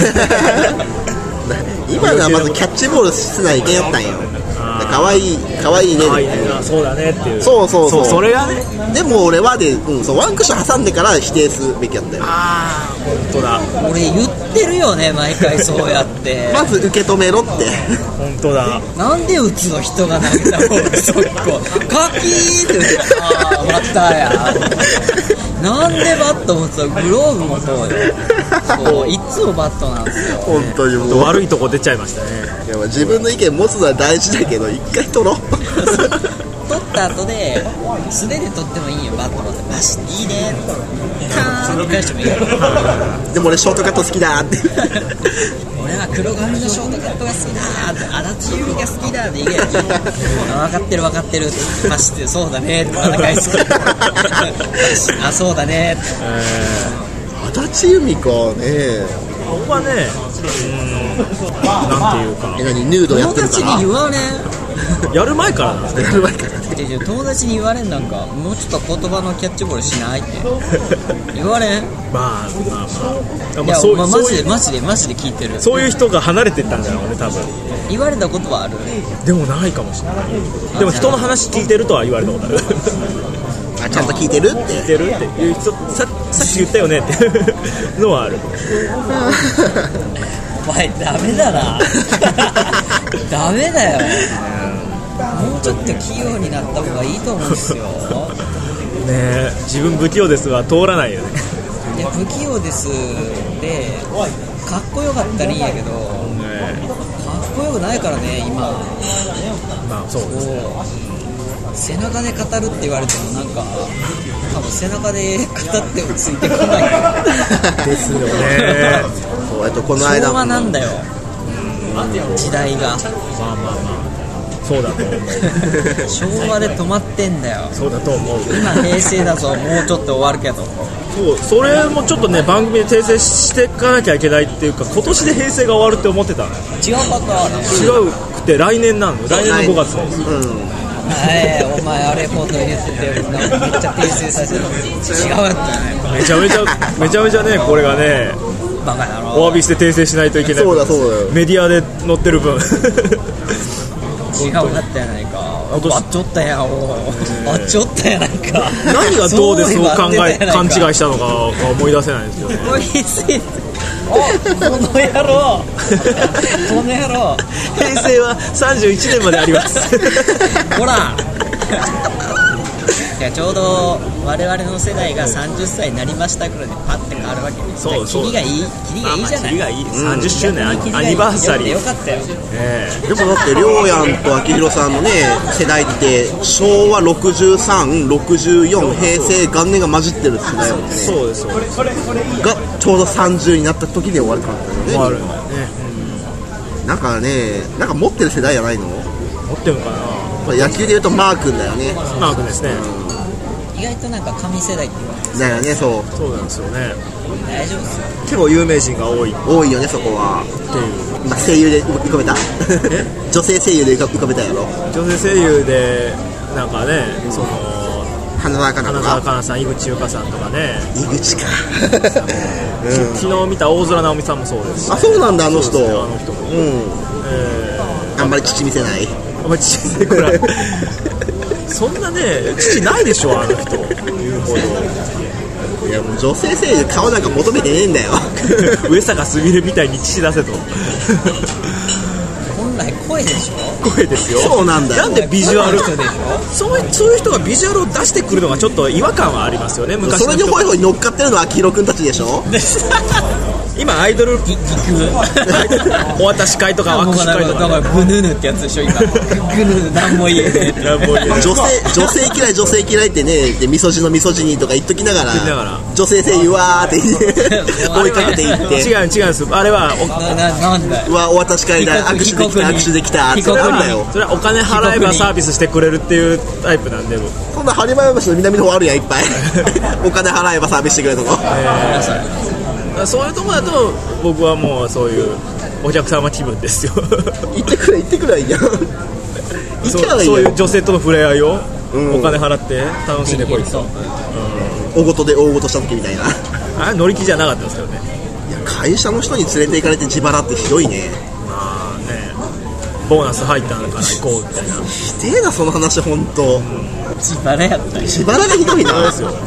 今のはまずキャッチボールしないけんやったんよ。可愛いね。 そうだねっていう。 そうそれがね。 でも俺はワンクッション挟んでから否定すべきやったよ。 ああ、本当だ。 俺言ってるよね毎回そうやって。 まず受け止めろって。 本当だ。 なんで打つの人が投げた方がそっこカキーって打って、ああ終わったや。なんでバット持つの？グローブもそうよ。そういつもバットなんですよ。 本当にもう悪いとこ出ちゃいましたね。 いや自分の意見持つのは大事だけど一回取ろう。 取った後で素手で取ってもいいよバット持ってバシッいいねカーンって返してもいいよ。 でも俺ショートカット好きだって俺は黒髪のショートカットが好きだって足立由美が好きだって言えよ。分かってるってバシッてそうだねってまた返す。あそうだねって。 足立由美かね。 僕はね、なんていうか、 ヌードやってるから。 友達に言われん。 やる前からなんですね。 やる前から。 友達に言われんなんかもうちょっと言葉のキャッチボールしないって言われん。 まあ。 いやマジで聞いてる。 そういう人が離れてったんだろうね多分。 言われたことはある？ でもないかもしれない。でも人の話聞いてるとは言われたことある。 あちゃんと聞いてるって言ってるっていう人さっき言ったよねっていうのはある。 お前ダメだな。ダメだよ。もうちょっと器用になった方がいいと思うんですよ。 ねえ、自分不器用ですは通らないよね。 いや不器用ですでかっこよかったらいいんやけど、かっこよくないからね今。 まあそうですね。 背中で語るって言われてもなんか多分背中で語ってもついてこないですよね。 そうこの間昭和なんだよ時代が。 まあそうだと思う。 昭和で止まってんだよ。 そうだと思う。 今平成だぞもうちょっと終わるけど。 それもちょっとね番組で訂正していかなきゃいけないっていうか、今年で平成が終わるって思ってた。 違うパターン。 違うくて来年なの。来年の5月です。 お前あれほど言っててめっちゃ訂正させてる。違うやったね。 めちゃめちゃねこれがねバカだろ。 お詫びして訂正しないといけない。 そうだよ。 メディアで載ってる分。 違うかったやないか。あっちょったやん。あっちょったやないか。 何がどうでそう勘違いしたのか思い出せないですよね。 この野郎平成は31年まであります。 ほらいやちょうど我々の世代が30歳になりましたぐらいでパッて変わるわけです。キリがいいじゃない。キリがいい。30周年アニバーサリー。 よかったよ。 でもだってりょうやんと秋広さんのね世代って昭和63、64、平成元年が混じってる世代もんね。 そうですがちょうど30になった時に終わるからね。 終わるんだよね。 なんか持ってる世代じゃないの？ 持ってるのかな。 野球でいうとマー君だよね。 マー君ですね。 意外となんか神世代って言われてる。 だよね。そうなんですよね。 大丈夫ですよ。 結構有名人が多いよねそこは。 っていう。 声優で浮かべた。女性声優で浮かべたやろ。 女性声優でなんかね花澤香菜さん、井口優香さんとかね。 井口か。 昨日見た大空直美さんもそうです。 あ、そうなんだあの人。 あの人も。 あんまり父見せない。 あんまり父見せない。そんなね父ないでしょあの人。言うほど。 いやもう女性声優顔なんか求めてねえんだよ。 上坂すみれみたいに父出せと。 本来声でしょ。 声ですよ。 そうなんだよ。 なんでビジュアルそういう人がビジュアルを出してくるのがちょっと違和感はありますよね。昔の人それでホイホイ乗っかってるのは秋広くんたちでしょ。 今アイドルお渡し会とか握手会とか、 だからブヌーヌってやつでしょ今。グヌーなんも言えねえって。 女性嫌いってね、でみそじのみそじにとか言っときながら女性声優わーって追いかけていって。 違うんですあれはなんだよ。 お渡し会で握手できたってなんだよ。 それはお金払えばサービスしてくれるっていうタイプなんで。 そんな播磨橋の南の方あるやんいっぱい。お金払えばサービスしてくれるとこ。 そういうとこだと僕はもうそういうお客様気分ですよ。 行ってくれいいやん。 そういう女性との触れ合いをお金払って楽しんでこいと。 大ごとした時みたいな。 あれ乗り気じゃなかったですけどね。 いや会社の人に連れて行かれて自腹ってひどいね。 まあね、ボーナス入ったから行こうみたいな。 ひでえなその話本当。 自腹やった。 自腹がひどいな。 ですよ。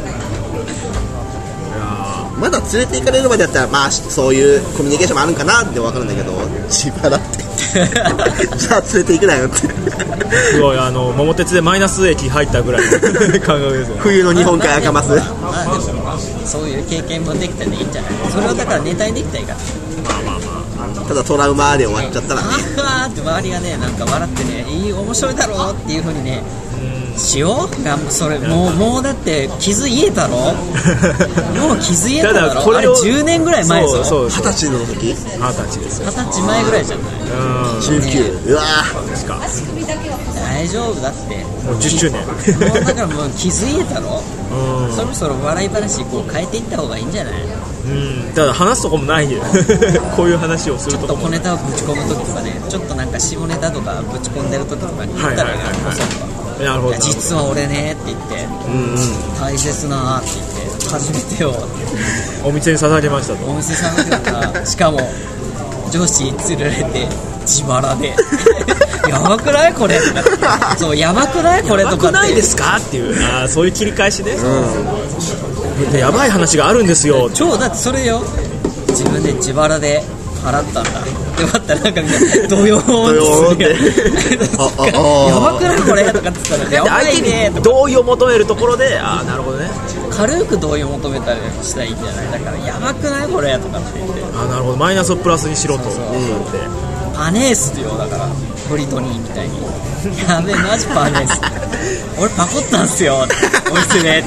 まだ連れて行かれるまでだったらまあそういうコミュニケーションもあるんかなって分かるんだけど、自腹ってじゃあ連れて行くなよって。 すごい桃鉄でマイナス駅入ったぐらいの感覚ですよね。 冬の日本海赤マス。 まあでもそういう経験もできたらいいんじゃない。それをだからネタにできたらいいから。 ただトラウマで終わっちゃったらね。 あーって周りがねなんか笑ってね面白いだろうっていう風にねしよう。それもうだって傷癒えたろ。もう傷癒えただろ。あれ10年ぐらい前ですよ。 20歳の時。 20歳ですよ。 20歳前ぐらいじゃない。 19。うわ確か大丈夫だって。 もう10周年。 もうだからもう傷癒えたろ。そろそろ笑い話こう変えていった方がいいんじゃない。 ただ話すとこもないでこういう話をするとこも。 ちょっと小ネタをぶち込む時とかね、ちょっとなんか下ネタとかぶち込んでる時とかに言ったらね、 なるほど。 実は俺ねって言って、大切なって言って初めてよお店に捧げましたと。 お店に捧げた。しかも女子に連れられて自腹でやばくないこれとか。そうやばくないこれとかって。 やばくないですかっていう。そういう切り返しね。やばい話があるんですよ。 だってそれよ、自分で自腹で払ったんだって思ったらなんかみんなドヨーンってやばくないこれとかって言ったらやばいねとか同意を求めるところでなるほどね。 軽く同意を求めたりしたらいいんじゃない。だからやばくないこれとかって言ってなるほど。マイナスをプラスにしろと。 パネースってよ。だからブリトニーみたいにやべえマジパネース俺パコったんすよお店で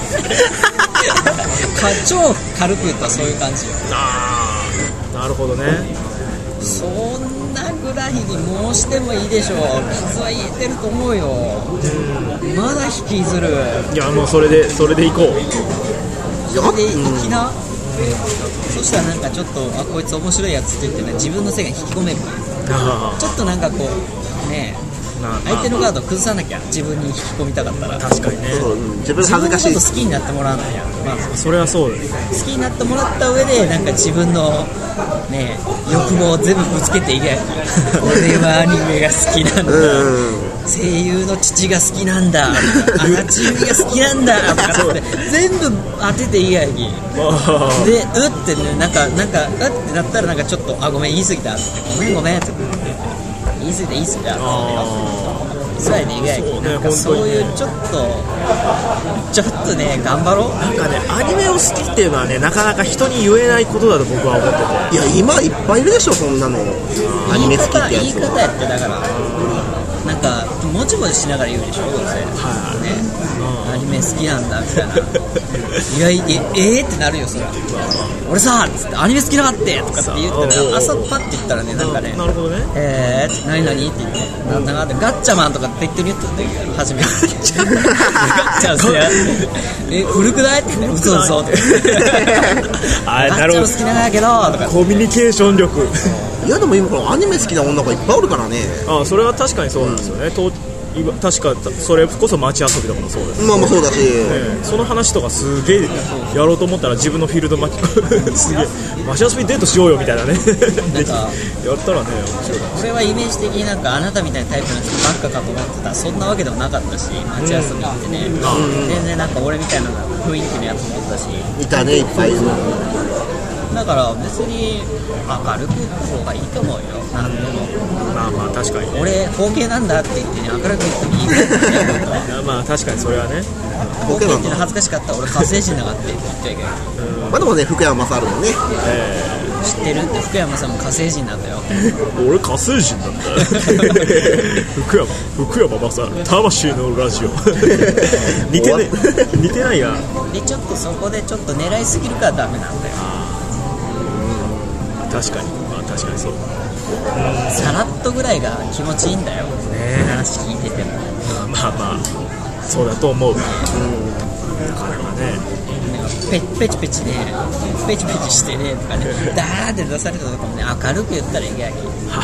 超軽く言ったらそういう感じよ。 なるほどね。 そんなぐらいに申してもいいでしょう。傷は癒えてると思うよ。まだ引きずる。 いやもうそれで行こう。 それで行きな。そしたらなんかちょっとこいつ面白いやつって言ってね、自分の世界に引き込める。ちょっとなんかこうね相手のガード崩さなきゃ。自分に引き込みたかったら確かにね。 自分恥ずかしい。 自分のこと好きになってもらわないや。まずそれはそうです。 好きになってもらった上でなんか自分のね欲望を全部ぶつけていけ。俺はアニメが好きなんだ。声優の父が好きなんだ。足立由美が好きなんだ。とかって全部当てていいやき。でってねなんかってなったらなんかちょっとごめん言い過ぎた。ごめんって言い過ぎた。ぐらいでいいやき。なんかそういうちょっとね頑張ろう。 なんかねアニメを好きっていうのはねなかなか人に言えないことだと僕は思ってて。 いや今いっぱいいるでしょそんなの。アニメ好きってやつ。 言い方やってだからなんかもちもちしながら言うでしょどうせ、ね、アニメ好きなんだみたいな。いやってなるよそれ。俺さっつってアニメ好きなかってとかって言ったら朝パッて言ったらねなんかねなるほどね。 何って言ってなんだかってガッチャマンとか適当に言ってたけど初めてガッチャンすやって古くないって言って嘘ってガッチャン好きなんだけどとかコミュニケーション力。 いやでも今このアニメ好きな女の子いっぱいおるからね。 それは確かにそうなんですよね。確かそれこそ街遊びとかもそうです。 まあそうだし、 その話とかすげえやろうと思ったら自分のフィールドすげえ街遊びデートしようよみたいなね。 なんかやったらね面白い。 俺はイメージ的になんかあなたみたいなタイプの人ばっかかと思ってたらそんなわけでもなかったし、街遊び行ってね、全然なんか俺みたいな雰囲気のやつもおったし。 いたねいっぱい。 だから別に明るく言った方がいいと思うよ。何でもまあまあ確かに、ね、 俺包茎なんだって言ってね、明るく言ってもいいからね。 まあ確かにそれはね、 包茎っていうの恥ずかしかったら俺火星人だからって言っちゃいけない。 まあでもね、福山雅治もね、 知ってるって、福山さんも火星人なんだよ。 俺火星人なんだ福山雅治魂のラジオ似てないや。 でちょっとそこでちょっと狙いすぎるからダメなんだよ。 確かに、まあ確かにそう。 さらっとぐらいが気持ちいいんだよ、ね、話聞いてても。 まあまあそうだと思う。だからね、 ペチペチでペチペチしてねとかね、ダーって出されたとかもね、明るく言ったらいいやき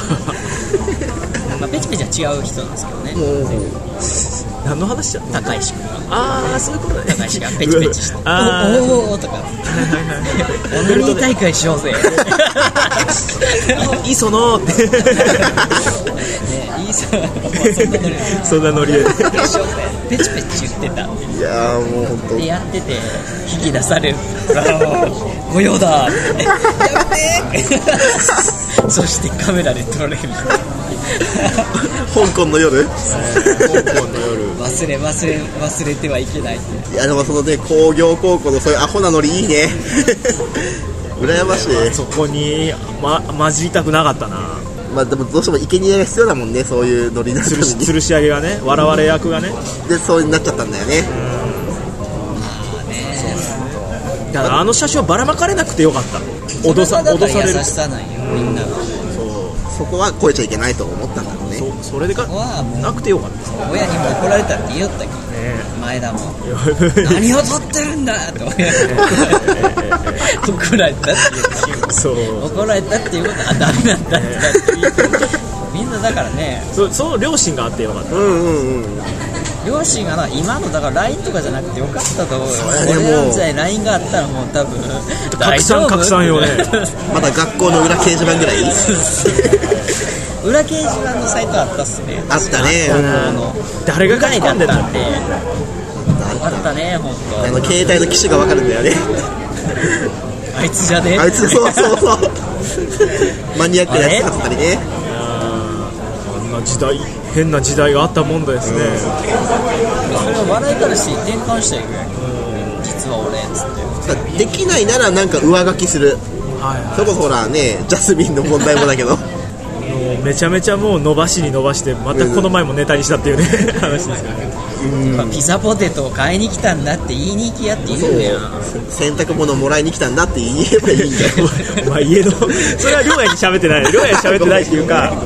まあペチペチは違う人なんですけどね。 何の話じゃん。 高石君が、 ああそういうことね。 高石がペチペチしておーとかオナニー大会しようぜ磯野っていいさ、 そんなノリでペチペチ言ってた。 いやもう本当でやってて引き出される御用だってやめてそしてカメラで撮れる香港の夜忘れてはいけないって。 いやでもそのね、工業高校のそういうアホなノリいいね羨ましい。 そこに、混じりたくなかったな。 まあでもどうしても生贄が必要だもんね、そういうノリのために。 吊るし上げがね、笑われ役がね、 でそうになっちゃったんだよね。 だからあの写真はばらまかれなくてよかった。脅される。 優しさなんよ、みんなが。 そこは超えちゃいけないと思ったんだろうね。 それでかなくてよかったです。 親にも怒られたって言いよったけど、前田も何を撮ってるんだって怒られたって言う。そう怒られたっていうことはダメなんだって言ってみんなだからね、 その両親があってよかった。 両親がな、今のだから LINE とかじゃなくてよかったと思うよ。俺らの時代 LINE があったらもう多分拡散よねまだ学校の裏掲示板ぐらい裏掲示板のサイトあったっすね。 あったね。 誰が書き込んでたんで。 あったね、本当。 携帯の機種が分かるんだよねあいつじゃね、 あいつ、そうマニアックなやつだったりね。 あんな時代、変な時代があったもんですね。 それは笑いからして転換したいぐらい、実は俺っつって。 できないならなんか上書きする。それこそほらね、ジャスミンの問題もだけどめちゃめちゃもう伸ばしに伸ばして、またこの前もネタにしたっていうね話ですからね。 ピザポテトを買いに来たんだって言いに行きやって言うやん。 洗濯物もらいに来たんだって言えばいいんだよお前家のそれは両親に喋ってない、両親に喋ってないっていうか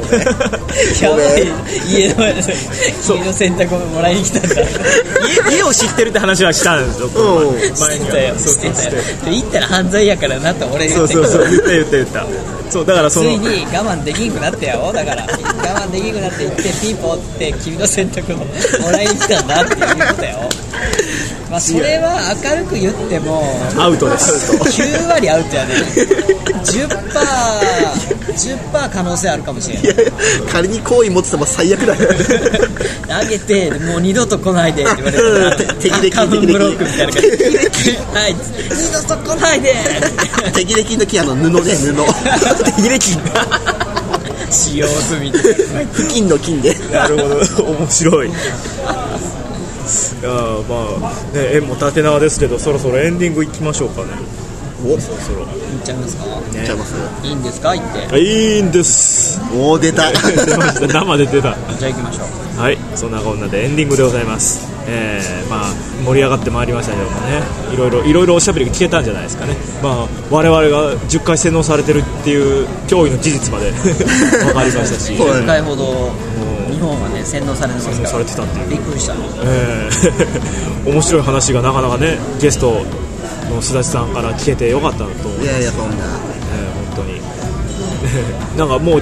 家の洗濯物もらいに来たんだ家を知ってるって話はしたんですよ、 前には。してたよ。で言ったら犯罪やからなって俺言ってそう言ったそうだからついに我慢できんくなってやろ。だから我慢できんくなって言ってピンポンって君の洗濯物もらいに来たんだっていうことよ。まあそれは明るく言ってもアウトです。 9割アウトやね。10% 可能性あるかもしれない。 仮に好意持ってても最悪だよあげてもう二度と来ないでって言われたら手切れ金ブロックみたいな感じではい二度と来ないで手切れ金の木、布ね、 手切れ金使用済み付近の金でなるほど、面白い。いやまあね、縁も縦縄ですけど、そろそろエンディングいきましょうかね。そろそろいっちゃいますか、 いっちゃいます。 いいんですか言って。 いいんです。 おー出た出ました、生で出た。 じゃあ行きましょう。 はい、そんなこんなでエンディングでございます。まあ盛り上がってまいりましたけどもね、いろいろおしゃべりが聞けたんじゃないですかね。まあ我々が10回洗脳されてるっていう驚異の事実まで分かりましたし、 10回ほど日本はね洗脳されてますから、 されてたっていう、 びっくりした。 面白い話がなかなかね、ゲストの須田さんから聞けてよかったなと思います。 いやいやそんな、 本当になんかもう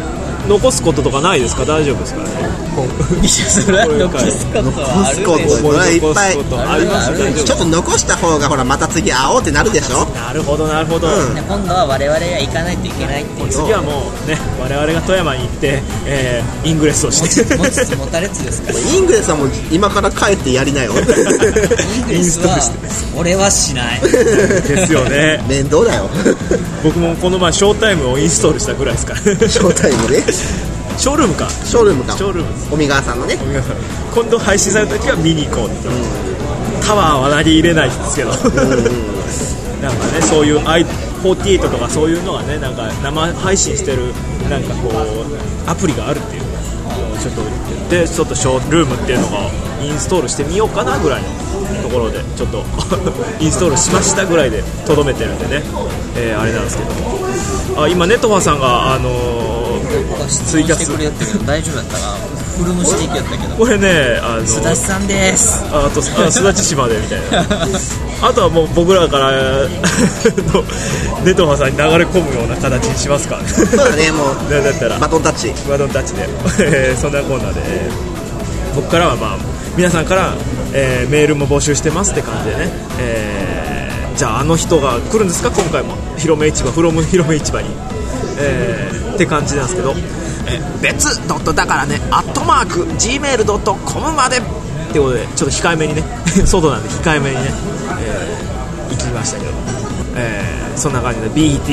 残すこととかないですか？大丈夫ですかね？ いや、それは残すことはあるでしょ。 残すことはいっぱいありますね。 ちょっと残した方がほらまた次会おうってなるでしょ。 なるほどなるほど、 今度は我々が行かないといけないっていう。 次はもうね、我々が富山に行って、イングレスをして持ちつ持たれつですからイングレスはもう今から帰ってやりなよ。 イングレスは俺はしないですよね。 面倒だよ。 僕もこの前ショータイムをインストールしたぐらいですからショータイムね。 ショールームか。 ショールームか。 ショールームです。 尾身川さんのね。 今度配信された時は見に行こうって、タワーは何入れないんですけどなんかね、そういう48とかそういうのがね、なんか生配信してるなんかこうアプリがあるっていうちょっとで、ちょっとショールームっていうのがインストールしてみようかなぐらいのところでちょっとインストールしましたぐらいでとどめてるんでね、あれなんですけど、今ネトファさんがツイキャスしてくれやったけど大丈夫だったかフルムしていきやったけど、 これね、 すだちさんです。 あとすだち島でみたいなあとはもう僕らからネトファさんに流れ込むような形にしますか。 そうだね、もうだったらバトンタッチでそんなコーナーで、僕からはまあ皆さんから、メールも募集してますって感じでね、じゃあの人が来るんですか今回も広め市場from広め市場に、って感じなんですけど、別ドットだからね@gmail.com までってことで、ちょっと控えめにね外なんで控えめにね、行きましたけど、そんな感じで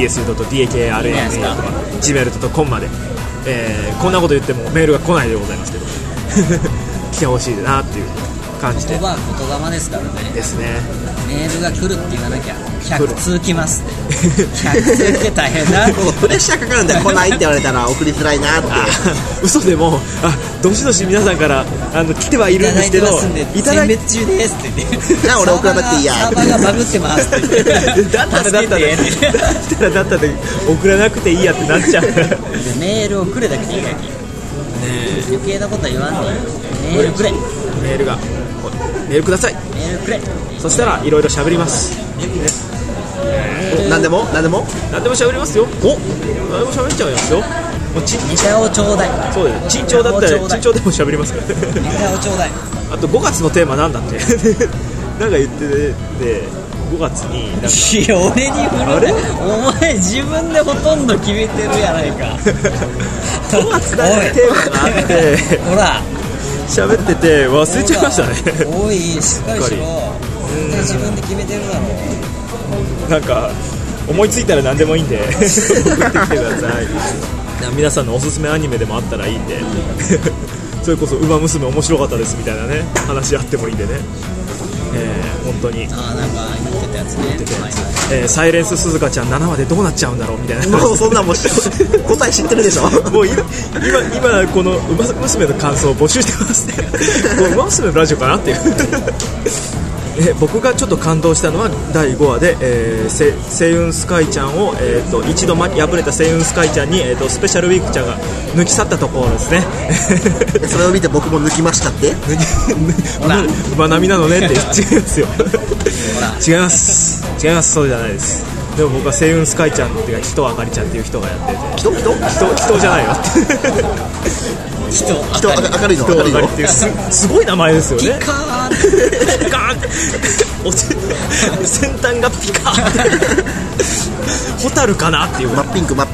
bts.dakrna.gmail.com まで、こんなこと言ってもメールが来ないでございますけど来てほしいなっていう感じで、 言葉は言霊ですからね。 ですね。 メールが来るって言わなきゃ100通来ます100通って大変だプレッシャーかかるんだよ。来ないって言われたら送りづらいなって嘘でもどしどし皆さんから来てはいるんですけど、 いただいてますんで全滅中ですって言って、 じゃあ俺送らなくていいや、 サーバーがバグってますって言ってだったら送らなくていいやってなっちゃうメールをくれだけでいいやき、余計なことは言わんでいい。メールくれ、 メールください。 メールくれ。 そしたらいろいろ喋ります、 何でも喋りますよ。何でも喋っちゃいますよ。 ネタをちょうだい。 そうだよ、陳調だったら陳調でも喋りますからネタをちょうだい。 あと5月のテーマなんだってなんか言ってて、5月になんか、 いや俺に振るね。お前自分でほとんど決めてるやないか 5月だけテーマがあってほら喋ってて忘れちゃいましたねおい、しっかりしろ。絶対自分で決めてるだろう。 なんか思いついたら何でもいいんで送ってきてください皆さんのおすすめアニメでもあったらいいんでそれこそウマ娘面白かったですみたいなね話あってもいいんでね、本当になんか言ってたやつね。 サイレンス鈴鹿ちゃん7話でどうなっちゃうんだろうみたいなもうそんなもん答え知ってるでしょもう今このウマ娘の感想を募集してますねもうウマ娘のラジオかなっていう僕がちょっと感動したのは第5話で、セイウンスカイちゃんを、一度敗れたセイウンスカイちゃんに、スペシャルウィークちゃんが抜き去ったところですねそれを見て僕も抜きましたって馬並みなのねって違いますよ違いますそうじゃないです。でも僕はセイウンスカイちゃんっていうか人あかりちゃんっていう人がやってて人じゃないよ人明るいのっていうすごい名前ですよね。 ピカーン先端がピカーンホタルかなっていう真っピンク、ね、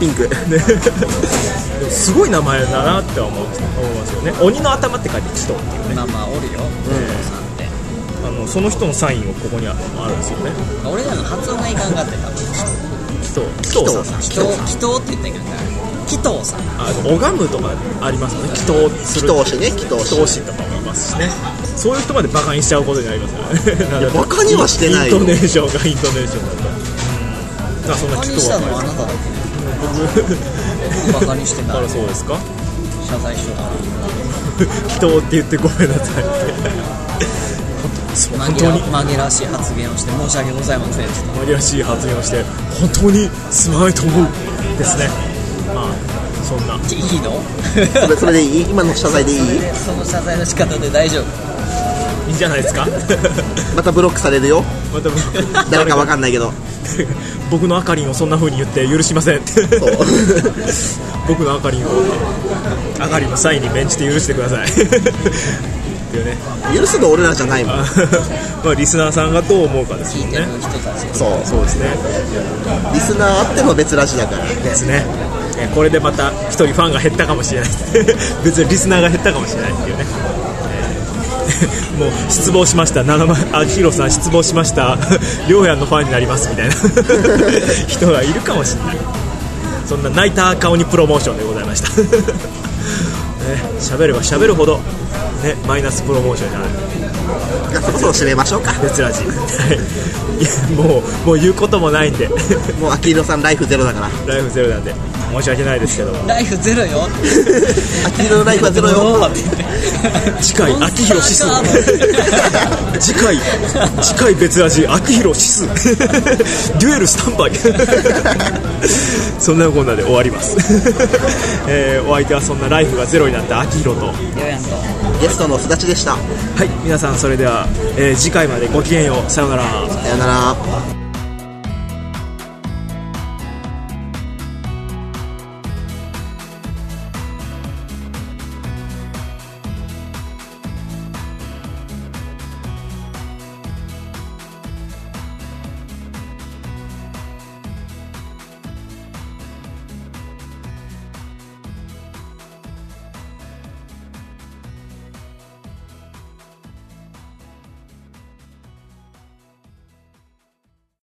すごい名前だなって思いますよね。鬼の頭って書いてキトっていうね。 まあおるよ、さんってその人のサインをここにあるんですよね。 俺らの発音がいかんがってた。 キトさんキトって言ったけどキトさん拝むとかありますよね。祈祷する、 祈祷師とかもいますしね。そういう人までバカにしちゃうことになりますからね。 バカにはしてないよ。 イントネーションだとそんなバカにしたのはあなただけバカにしてないからそうですか。 謝罪しようかな祈祷って言ってごめんなさい本当に紛らわしい発言をして申し訳ございません。 紛らわしい発言をして本当にすまないと思うですね。まあそんないいのそれでいい？今の謝罪でいい？ その謝罪の仕方で大丈夫。 いいんじゃないですか。 またブロックされるよ。 また誰かわかんないけど僕のあかりんをそんな風に言って許しません僕のあかりんをあかりんのサインに免じて許してくださいっていうね。 許すの俺らじゃないもんまあリスナーさんがどう思うかですよね。そうですね。 リスナーあっての別ラジだからですね。これでまた一人ファンが減ったかもしれない別にリスナーが減ったかもしれないっていうね。もう失望しました、ヒロさん失望しましたりょうやんのファンになりますみたいな人がいるかもしれない。そんな泣いた顔にプロモーションでございました喋れば喋るほど、ね、マイナスプロモーションになる。 そろそろ締めましょうか。 別ラジもう言うこともないんでもう秋広さんライフゼロだから。 ライフゼロなんで申し訳ないですけどライフゼロよ秋広のライフはゼロよ次回秋広指数次回別ラジ秋広指数デュエルスタンバイそんなこんなで終わりますお相手はそんなライフがゼロになった秋広とゲストのすだちでした。 はい、皆さんそれでは、次回までごきげんよう。さようなら。 さようなら。